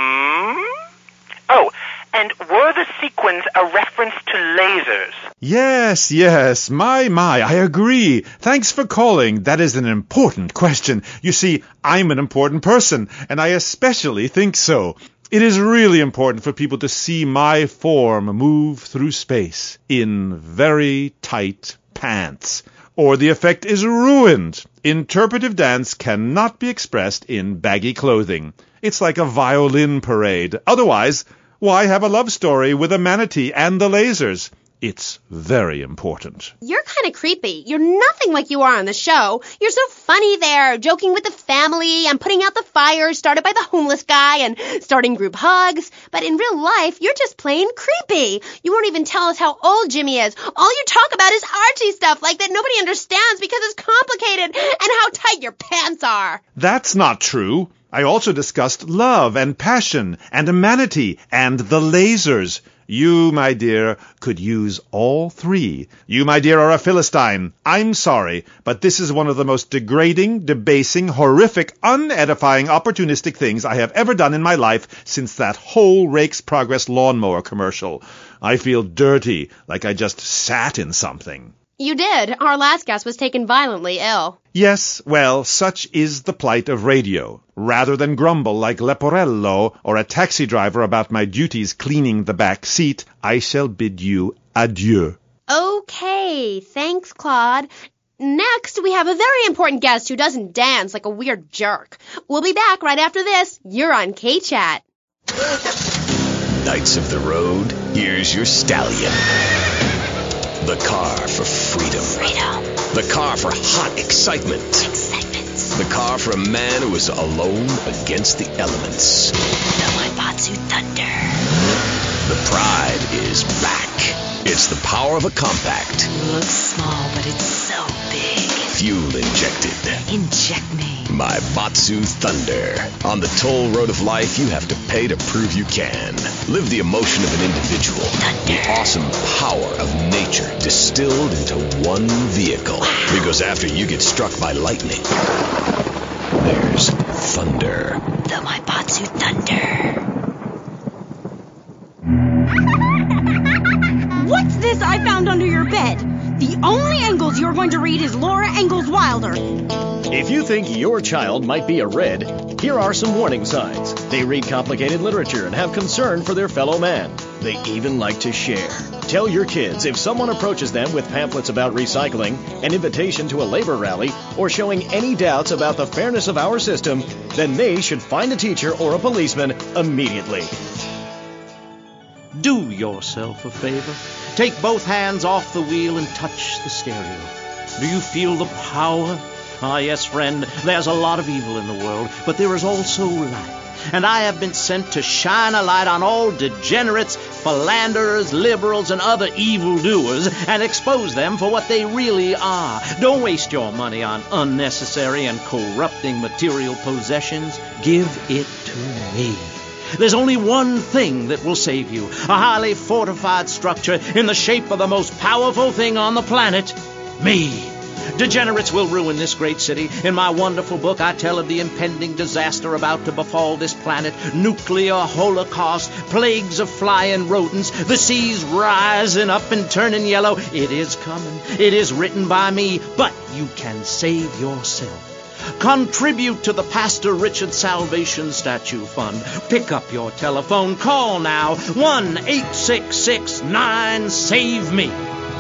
Oh, and were the sequins a reference to lasers? Yes, my, I agree. Thanks for calling. That is an important question. You see, I'm an important person, and I especially think so. It is really important for people to see my form move through space in very tight pants, or the effect is ruined. Interpretive dance cannot be expressed in baggy clothing. It's like a violin parade. Otherwise, why have a love story with a manatee and the lasers? It's very important. You're kind of creepy. You're nothing like you are on the show. You're so funny there, joking with the family and putting out the fires started by the homeless guy and starting group hugs. But in real life, you're just plain creepy. You won't even tell us how old Jimmy is. All you talk about is Archie stuff like that nobody understands because it's complicated and how tight your pants are. That's not true. I also discussed love and passion and a manatee and the lasers. You, my dear, could use all three. You, my dear, are a Philistine. I'm sorry, but this is one of the most degrading, debasing, horrific, unedifying, opportunistic things I have ever done in my life since that whole Rake's Progress lawnmower commercial. I feel dirty, like I just sat in something. You did. Our last guest was taken violently ill. Yes, well, such is the plight of radio. Rather than grumble like Leporello or a taxi driver about my duties cleaning the back seat, I shall bid you adieu. Okay, thanks, Claude. Next, we have a very important guest who doesn't dance like a weird jerk. We'll be back right after this. You're on K-Chat. Knights of the road, here's your stallion. The car for freedom. The car for hot excitement. The car for a man who is alone against the elements. The Maibatsu Thunder. The pride is back. It's the power of a compact. Looks small, but it's so big. Fuel injected. Inject me. Maibatsu Thunder. On the toll road of life, you have to pay to prove you can. Live the emotion of an individual. Thunder. The awesome power of nature distilled into one vehicle. Wow. Because after you get struck by lightning, there's thunder. The Maibatsu Thunder. What's this I found under your bed? The only Engels you're going to read is Laura Ingalls Wilder. If you think your child might be a red, here are some warning signs. They read complicated literature and have concern for their fellow man. They even like to share. Tell your kids if someone approaches them with pamphlets about recycling, an invitation to a labor rally, or showing any doubts about the fairness of our system, then they should find a teacher or a policeman immediately. Do yourself a favor. Take both hands off the wheel and touch the stereo. Do you feel the power? Ah, yes, friend, there's a lot of evil in the world, but there is also light. And I have been sent to shine a light on all degenerates, philanderers, liberals, and other evildoers, and expose them for what they really are. Don't waste your money on unnecessary and corrupting material possessions. Give it to me. There's only one thing that will save you, a highly fortified structure in the shape of the most powerful thing on the planet, me. Degenerates will ruin this great city. In my wonderful book, I tell of the impending disaster about to befall this planet, nuclear holocaust, plagues of flying rodents, the seas rising up and turning yellow. It is coming. It is written by me, but you can save yourself. Contribute to the Pastor Richard Salvation Statue Fund. Pick up your telephone. Call now. 1-866-9-SAVE-ME.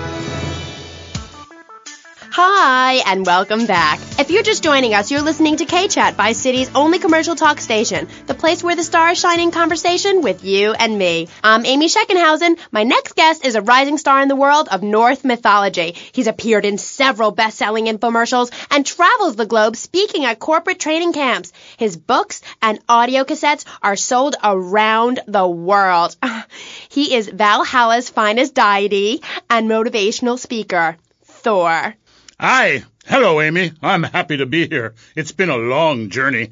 Hi, and welcome back. If you're just joining us, you're listening to K-Chat, Vice City's only commercial talk station, the place where the stars shine in conversation with you and me. I'm Amy Scheckenhausen. My next guest is a rising star in the world of Norse mythology. He's appeared in several best-selling infomercials and travels the globe speaking at corporate training camps. His books and audio cassettes are sold around the world. He is Valhalla's finest deity and motivational speaker, Thor. Hi, Hello, Amy. I'm happy to be here. It's been a long journey.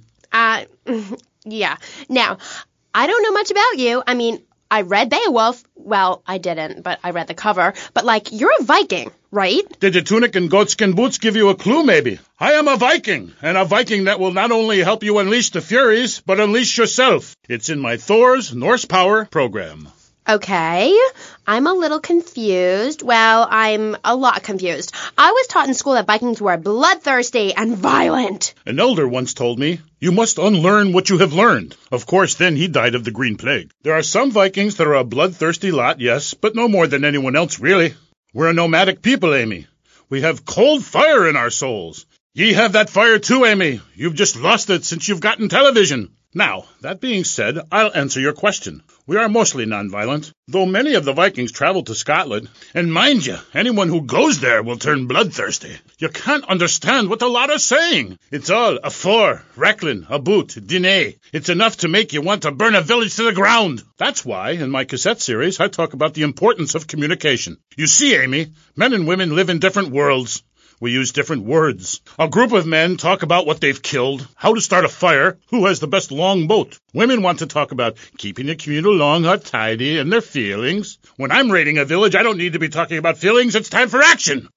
Yeah. Now, I don't know much about you. I mean, I read Beowulf. Well, I didn't, but I read the cover. But, like, you're a Viking, right? Did the tunic and goatskin boots give you a clue, maybe? I am a Viking, and a Viking that will not only help you unleash the Furies, but unleash yourself. It's in my Thor's Norse Power program. Okay, I'm a little confused. Well, I'm a lot confused. I was taught in school that Vikings were bloodthirsty and violent. An elder once told me, you must unlearn what you have learned. Of course, then he died of the Green Plague. There are some Vikings that are a bloodthirsty lot, yes, but no more than anyone else, really. We're a nomadic people, Amy. We have cold fire in our souls. Ye have that fire too, Amy. You've just lost it since you've gotten television. Now, that being said, I'll answer your question. We are mostly nonviolent, though many of the Vikings traveled to Scotland. And mind you, anyone who goes there will turn bloodthirsty. You can't understand what the lot are saying. It's all a for, recklin, a boot, dine. It's enough to make you want to burn a village to the ground. That's why, in my cassette series, I talk about the importance of communication. You see, Amy, men and women live in different worlds. We use different words. A group of men talk about what they've killed, how to start a fire, who has the best long boat. Women want to talk about keeping the communal long hut tidy and their feelings. When I'm raiding a village, I don't need to be talking about feelings. It's time for action.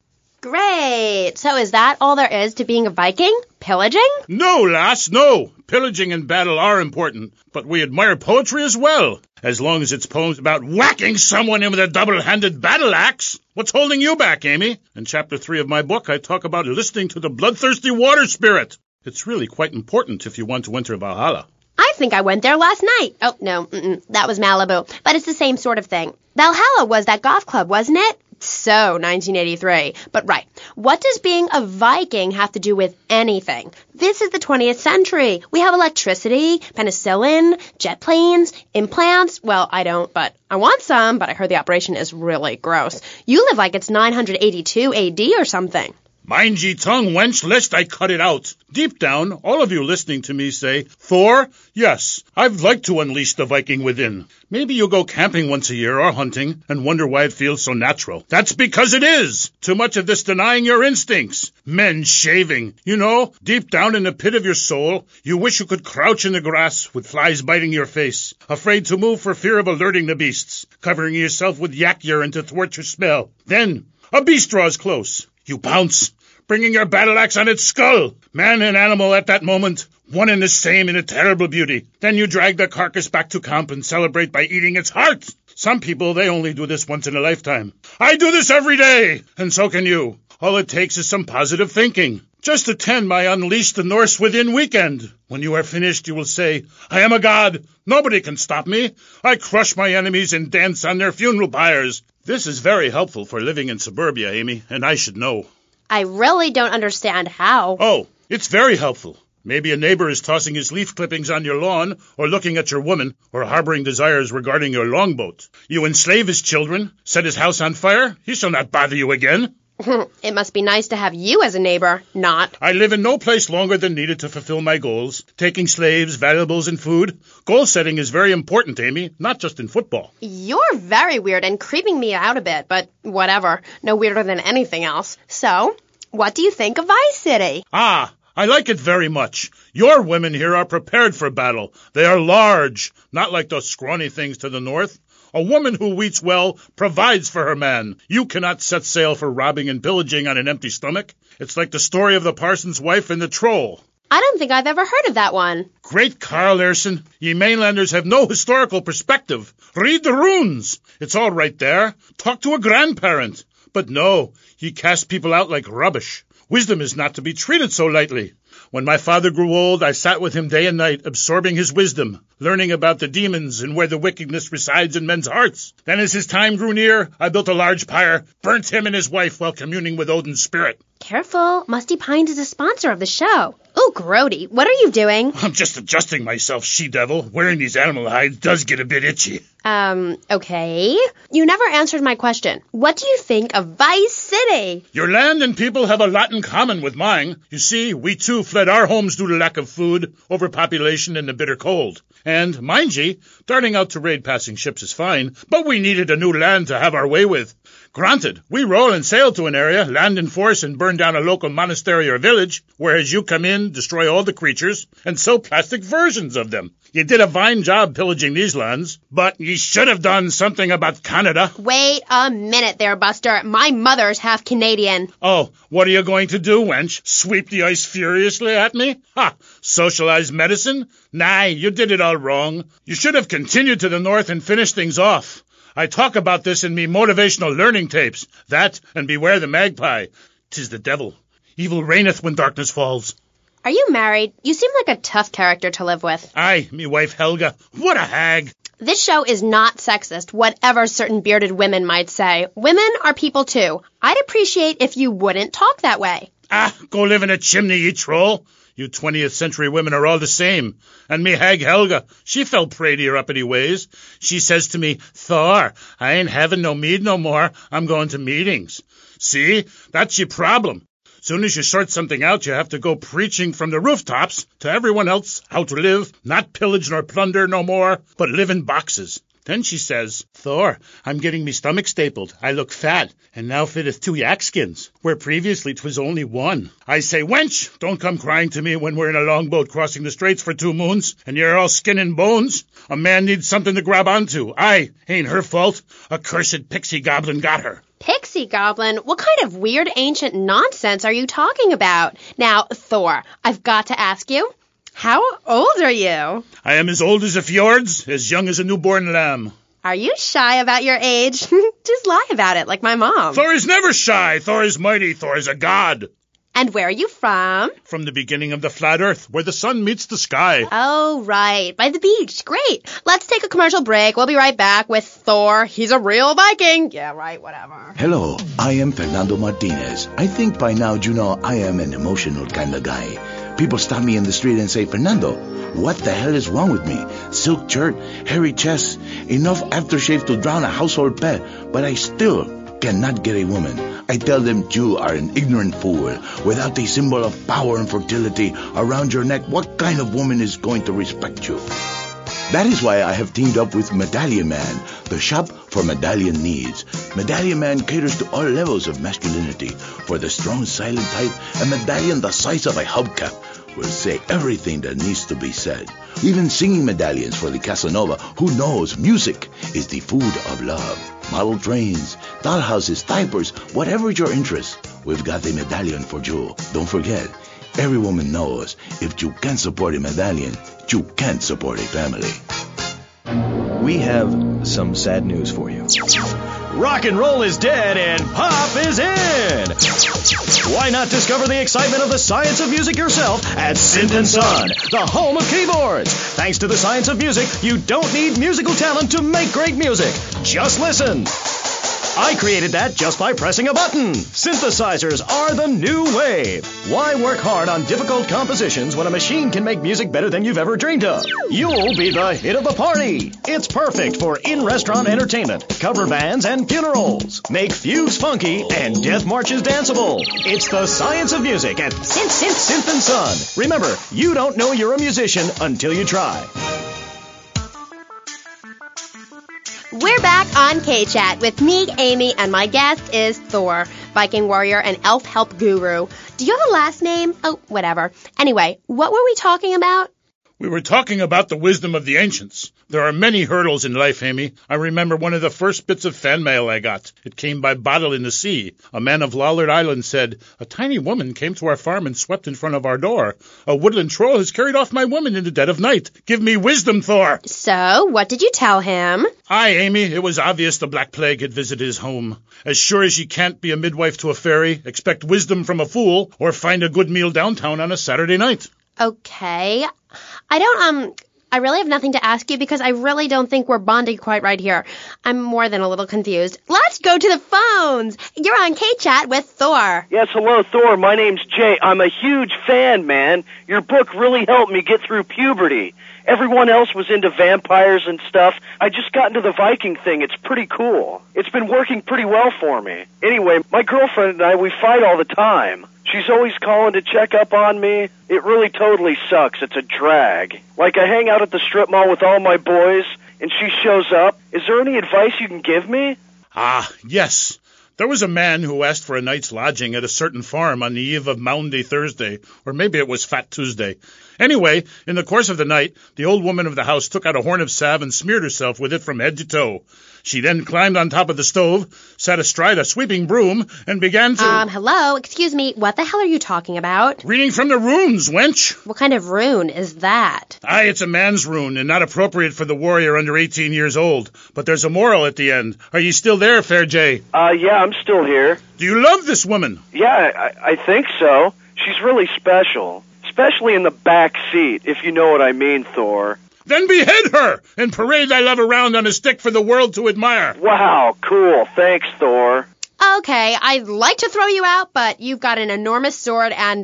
Great. So is that all there is to being a Viking? Pillaging? No, lass, no. Pillaging and battle are important, but we admire poetry as well, as long as it's poems about whacking someone in with a double-handed battle axe. What's holding you back, Amy? In Chapter 3 of my book, I talk about listening to the bloodthirsty water spirit. It's really quite important if you want to enter Valhalla. I think I went there last night. Oh, no, that was Malibu, but it's the same sort of thing. Valhalla was that golf club, wasn't it? So, 1983. But right, what does being a Viking have to do with anything? This is the 20th century. We have electricity, penicillin, jet planes, implants. Well, I don't, but I want some, but I heard the operation is really gross. You live like it's 982 AD or something. Mind ye tongue, wench, lest I cut it out. Deep down, all of you listening to me say, Thor, yes, I'd like to unleash the Viking within. Maybe you go camping once a year or hunting and wonder why it feels so natural. That's because it is. Too much of this denying your instincts. Men shaving. You know, deep down in the pit of your soul, you wish you could crouch in the grass with flies biting your face, afraid to move for fear of alerting the beasts, covering yourself with yak urine to thwart your smell. Then, a beast draws close. You pounce, bringing your battle axe on its skull. Man and animal at that moment, one and the same in a terrible beauty. Then you drag the carcass back to camp and celebrate by eating its heart. Some people, they only do this once in a lifetime. I do this every day, and so can you. All it takes is some positive thinking. Just attend my Unleash the Norse Within weekend. When you are finished, you will say, I am a god. Nobody can stop me. I crush my enemies and dance on their funeral pyres. This is very helpful for living in suburbia, Amy, and I should know. I really don't understand how. Oh, it's very helpful. Maybe a neighbor is tossing his leaf clippings on your lawn, or looking at your woman, or harboring desires regarding your longboat. You enslave his children, set his house on fire, he shall not bother you again. It must be nice to have you as a neighbor, not. I live in no place longer than needed to fulfill my goals. Taking slaves, valuables, and food. Goal setting is very important, Amy, not just in football. You're very weird and creeping me out a bit, but whatever. No weirder than anything else. So, what do you think of Vice City? Ah, I like it very much. Your women here are prepared for battle. They are large, not like those scrawny things to the north. A woman who eats well provides for her man. You cannot set sail for robbing and pillaging on an empty stomach. It's like the story of the parson's wife and the troll. I don't think I've ever heard of that one. Great Carl Erson. Ye mainlanders have no historical perspective. Read the runes. It's all right there. Talk to a grandparent. But no, ye cast people out like rubbish. Wisdom is not to be treated so lightly. When my father grew old, I sat with him day and night, absorbing his wisdom, learning about the demons and where the wickedness resides in men's hearts. Then as his time grew near, I built a large pyre, burnt him and his wife while communing with Odin's spirit. Careful, Musty Pines is a sponsor of the show. Oh, Grody, what are you doing? I'm just adjusting myself, she-devil. Wearing these animal hides does get a bit itchy. Okay. You never answered my question. What do you think of Vice City? Your land and people have a lot in common with mine. You see, we too fled our homes due to lack of food, overpopulation, and the bitter cold. And, mind ye, darting out to raid passing ships is fine, but we needed a new land to have our way with. Granted, we roll and sail to an area, land in force, and burn down a local monastery or village, whereas you come in, destroy all the creatures, and sell plastic versions of them. You did a fine job pillaging these lands, but you should have done something about Canada. Wait a minute there, Buster. My mother's half Canadian. Oh, what are you going to do, wench? Sweep the ice furiously at me? Ha! Socialized medicine? Nah, you did it all wrong. You should have continued to the north and finished things off. I talk about this in me motivational learning tapes. That and beware the magpie. 'Tis the devil. Evil reigneth when darkness falls. Are you married? You seem like a tough character to live with. Aye, me wife Helga. What a hag. This show is not sexist, whatever certain bearded women might say. Women are people too. I'd appreciate if you wouldn't talk that way. Ah, go live in a chimney, you troll. You 20th century women are all the same. And me hag Helga, she fell prey to your uppity ways. She says to me, Thor, I ain't having no mead no more. I'm going to meetings. See, that's your problem. Soon as you sort something out, you have to go preaching from the rooftops to everyone else how to live, not pillage nor plunder no more, but live in boxes. Then she says, Thor, I'm getting me stomach stapled. I look fat, and now fitteth 2 yak skins, where previously 'twas only 1. I say, wench, don't come crying to me when we're in a longboat crossing the straits for 2 moons, and you're all skin and bones. A man needs something to grab onto. Aye, ain't her fault. A cursed pixie goblin got her. Pixie goblin? What kind of weird ancient nonsense are you talking about? Now, Thor, I've got to ask you, how old are you? I am as old as the fjords, as young as a newborn lamb. Are you shy about your age? Just lie about it, like my mom. Thor is never shy. Thor is mighty. Thor is a god. And where are you from? From the beginning of the flat earth, where the sun meets the sky. Oh, right. By the beach. Great. Let's take a commercial break. We'll be right back with Thor. He's a real Viking. Yeah, right, whatever. Hello, I am Fernando Martinez. I think by now you know I am an emotional kind of guy. People stop me in the street and say, Fernando, what the hell is wrong with me? Silk shirt, hairy chest, enough aftershave to drown a household pet, but I still cannot get a woman. I tell them you are an ignorant fool. Without a symbol of power and fertility around your neck, what kind of woman is going to respect you? That is why I have teamed up with Medallion Man, the shop for medallion needs. Medallion Man caters to all levels of masculinity. For the strong, silent type, a medallion the size of a hubcap will say everything that needs to be said. Even singing medallions for the Casanova, who knows music is the food of love. Model trains, dollhouses, diapers, whatever your interest, we've got a medallion for you. Don't forget, every woman knows if you can't support a medallion, you can't support a family. We have some sad news for you. Rock and roll is dead and pop is in! Why not discover the excitement of the science of music yourself at Synth & Son, the home of keyboards? Thanks to the science of music, you don't need musical talent to make great music. Just listen. I created that just by pressing a button. Synthesizers are the new wave. Why work hard on difficult compositions when a machine can make music better than you've ever dreamed of? You'll be the hit of the party. It's perfect for in-restaurant entertainment, cover bands, and funerals. Make fugues funky and death marches danceable. It's the science of music at Synth & Son. Remember, you don't know you're a musician until you try. We're back on K-Chat with me, Amy, and my guest is Thor, Viking warrior and elf help guru. Do you have a last name? Oh, whatever. Anyway, what were we talking about? We were talking about the wisdom of the ancients. There are many hurdles in life, Amy. I remember one of the first bits of fan mail I got. It came by bottle in the sea. A man of Lollard Island said, "A tiny woman came to our farm and swept in front of our door. A woodland troll has carried off my woman in the dead of night. Give me wisdom, Thor." So, what did you tell him? Aye, Amy, it was obvious the Black Plague had visited his home. As sure as you can't be a midwife to a fairy, expect wisdom from a fool, or find a good meal downtown on a Saturday night. Okay. I really have nothing to ask you because I really don't think we're bonding quite right here. I'm more than a little confused. Let's go to the phones. You're on K-Chat with Thor. Yes, hello, Thor. My name's Jay. I'm a huge fan, man. Your book really helped me get through puberty. Everyone else was into vampires and stuff. I just got into the Viking thing. It's pretty cool. It's been working pretty well for me. Anyway, my girlfriend and I, we fight all the time. She's always calling to check up on me. It really totally sucks. It's a drag. Like, I hang out at the strip mall with all my boys, and she shows up. Is there any advice you can give me? Ah, yes. There was a man who asked for a night's lodging at a certain farm on the eve of Maundy Thursday, or maybe it was Fat Tuesday. Anyway, in the course of the night, the old woman of the house took out a horn of salve and smeared herself with it from head to toe. She then climbed on top of the stove, sat astride a sweeping broom, and began to... Hello? Excuse me, what the hell are you talking about? Reading from the runes, wench. What kind of rune is that? Aye, it's a man's rune, and not appropriate for the warrior under 18 years old. But there's a moral at the end. Are you still there, Fair Jay? Yeah, I'm still here. Do you love this woman? Yeah, I think so. She's really special. Especially in the back seat, if you know what I mean, Thor. Then behead her and parade thy love around on a stick for the world to admire. Wow, cool. Thanks, Thor. Okay, I'd like to throw you out, but you've got an enormous sword and,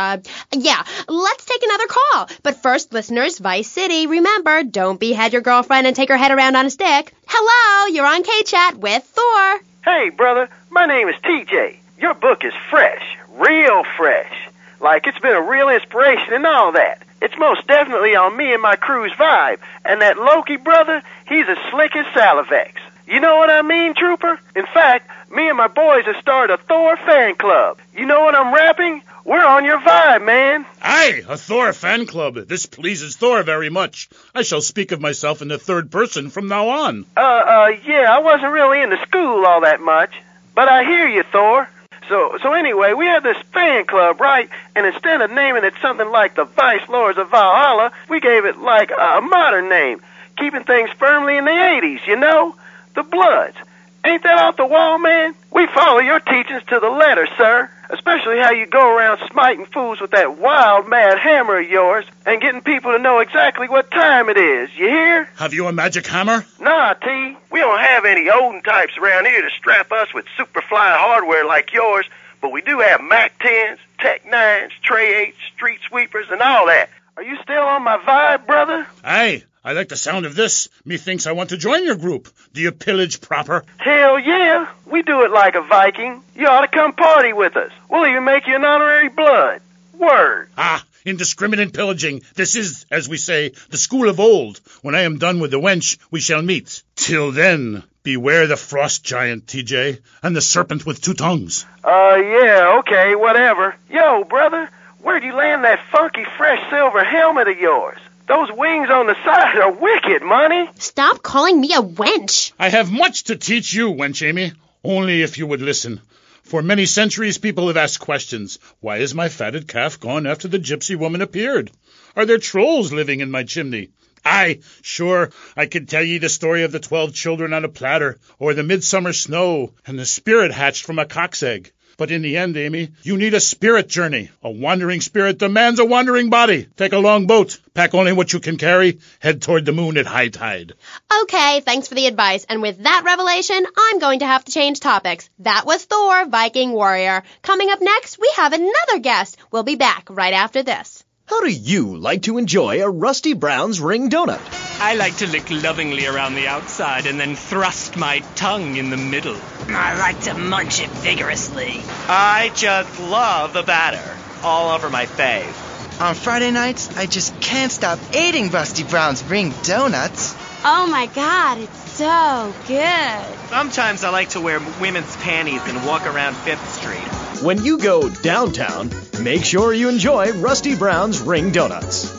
yeah, let's take another call. But first, listeners, Vice City, remember, don't behead your girlfriend and take her head around on a stick. Hello, you're on K-Chat with Thor. Hey, brother, my name is TJ. Your book is fresh, real fresh. Like it's been a real inspiration and all that. It's most definitely on me and my crew's vibe. And that Loki brother, he's as slick as Salivex. You know what I mean, Trooper? In fact, me and my boys have started a Thor fan club. You know what I'm rapping? We're on your vibe, man. Aye, a Thor fan club. This pleases Thor very much. I shall speak of myself in the third person from now on. Yeah, I wasn't really into school all that much. But I hear you, Thor. So anyway, we have this fan club, right? And instead of naming it something like the Vice Lords of Valhalla, we gave it like a modern name, keeping things firmly in the 80s, you know? The Bloods. Ain't that off the wall, man? We follow your teachings to the letter, sir. Especially how you go around smiting fools with that wild, mad hammer of yours and getting people to know exactly what time it is. You hear? Have you a magic hammer? Nah, T. We don't have any olden types around here to strap us with super-fly hardware like yours, but we do have Mac 10s, Tech 9s, Trey 8s, Street Sweepers, and all that. Are you still on my vibe, brother? Aye. I like the sound of this. Methinks I want to join your group. Do you pillage proper? Hell yeah. We do it like a Viking. You ought to come party with us. We'll even make you an honorary blood. Word. Ah, indiscriminate pillaging. This is, as we say, the school of old. When I am done with the wench, we shall meet. Till then, beware the frost giant, TJ, and the serpent with two tongues. Yeah, okay, whatever. Yo, brother, where'd you land that funky fresh silver helmet of yours? Those wings on the side are wicked, money. Stop calling me a wench. I have much to teach you, wench Amy. Only if you would listen. For many centuries, people have asked questions. Why is my fatted calf gone after the gypsy woman appeared? Are there trolls living in my chimney? Aye, sure, I could tell ye the story of the 12 children on a platter, or the midsummer snow, and the spirit hatched from a cock's egg. But in the end, Amy, you need a spirit journey. A wandering spirit demands a wandering body. Take a long boat. Pack only what you can carry. Head toward the moon at high tide. Okay, thanks for the advice. And with that revelation, I'm going to have to change topics. That was Thor, Viking Warrior. Coming up next, we have another guest. We'll be back right after this. How do you like to enjoy a Rusty Brown's ring donut? I like to lick lovingly around the outside and then thrust my tongue in the middle. I like to munch it vigorously. I just love the batter all over my face. On Friday nights, I just can't stop eating Rusty Brown's ring donuts. Oh my God, it's so good. Sometimes I like to wear women's panties and walk around 5th Street. When you go downtown, make sure you enjoy Rusty Brown's Ring Donuts.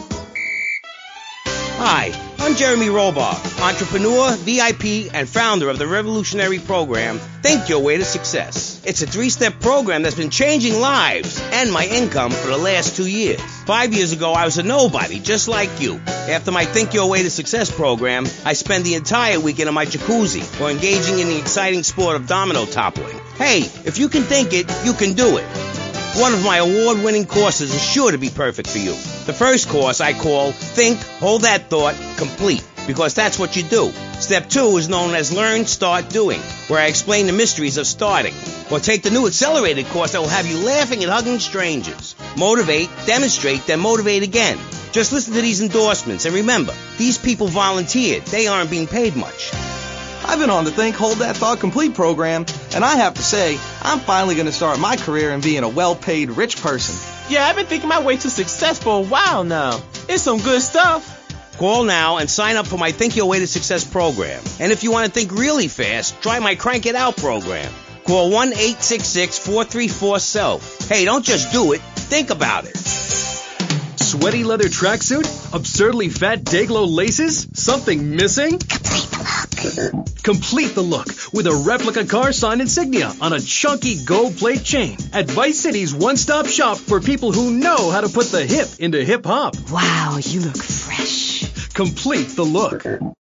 Hi, I'm Jeremy Robar, entrepreneur, VIP, and founder of the revolutionary program, Think Your Way to Success. It's a 3-step program that's been changing lives and my income for the last 2 years. 5 years ago, I was a nobody, just like you. After my Think Your Way to Success program, I spend the entire weekend in my jacuzzi or engaging in the exciting sport of domino toppling. Hey, if you can think it, you can do it. One of my award-winning courses is sure to be perfect for you. The first course I call Think, Hold That Thought, Complete, because that's what you do. Step 2 is known as Learn, Start, Doing, where I explain the mysteries of starting. Or take the new accelerated course that will have you laughing and hugging strangers. Motivate, demonstrate, then motivate again. Just listen to these endorsements, and remember, these people volunteered. They aren't being paid much. I've been on the Think, Hold That Thought Complete program, and I have to say, I'm finally going to start my career in being a well-paid rich person. Yeah, I've been thinking my way to success for a while now. It's some good stuff. Call now and sign up for my Think Your Way to Success program. And if you want to think really fast, try my Crank It Out program. Call 1-866-434-SELF. Hey, don't just do it. Think about it. Sweaty leather tracksuit? Absurdly fat Dayglow laces? Something missing? Complete the look with a replica car sign insignia on a chunky gold plate chain at Vice City's one-stop shop for people who know how to put the hip into hip-hop. Wow, you look fresh. Complete the look.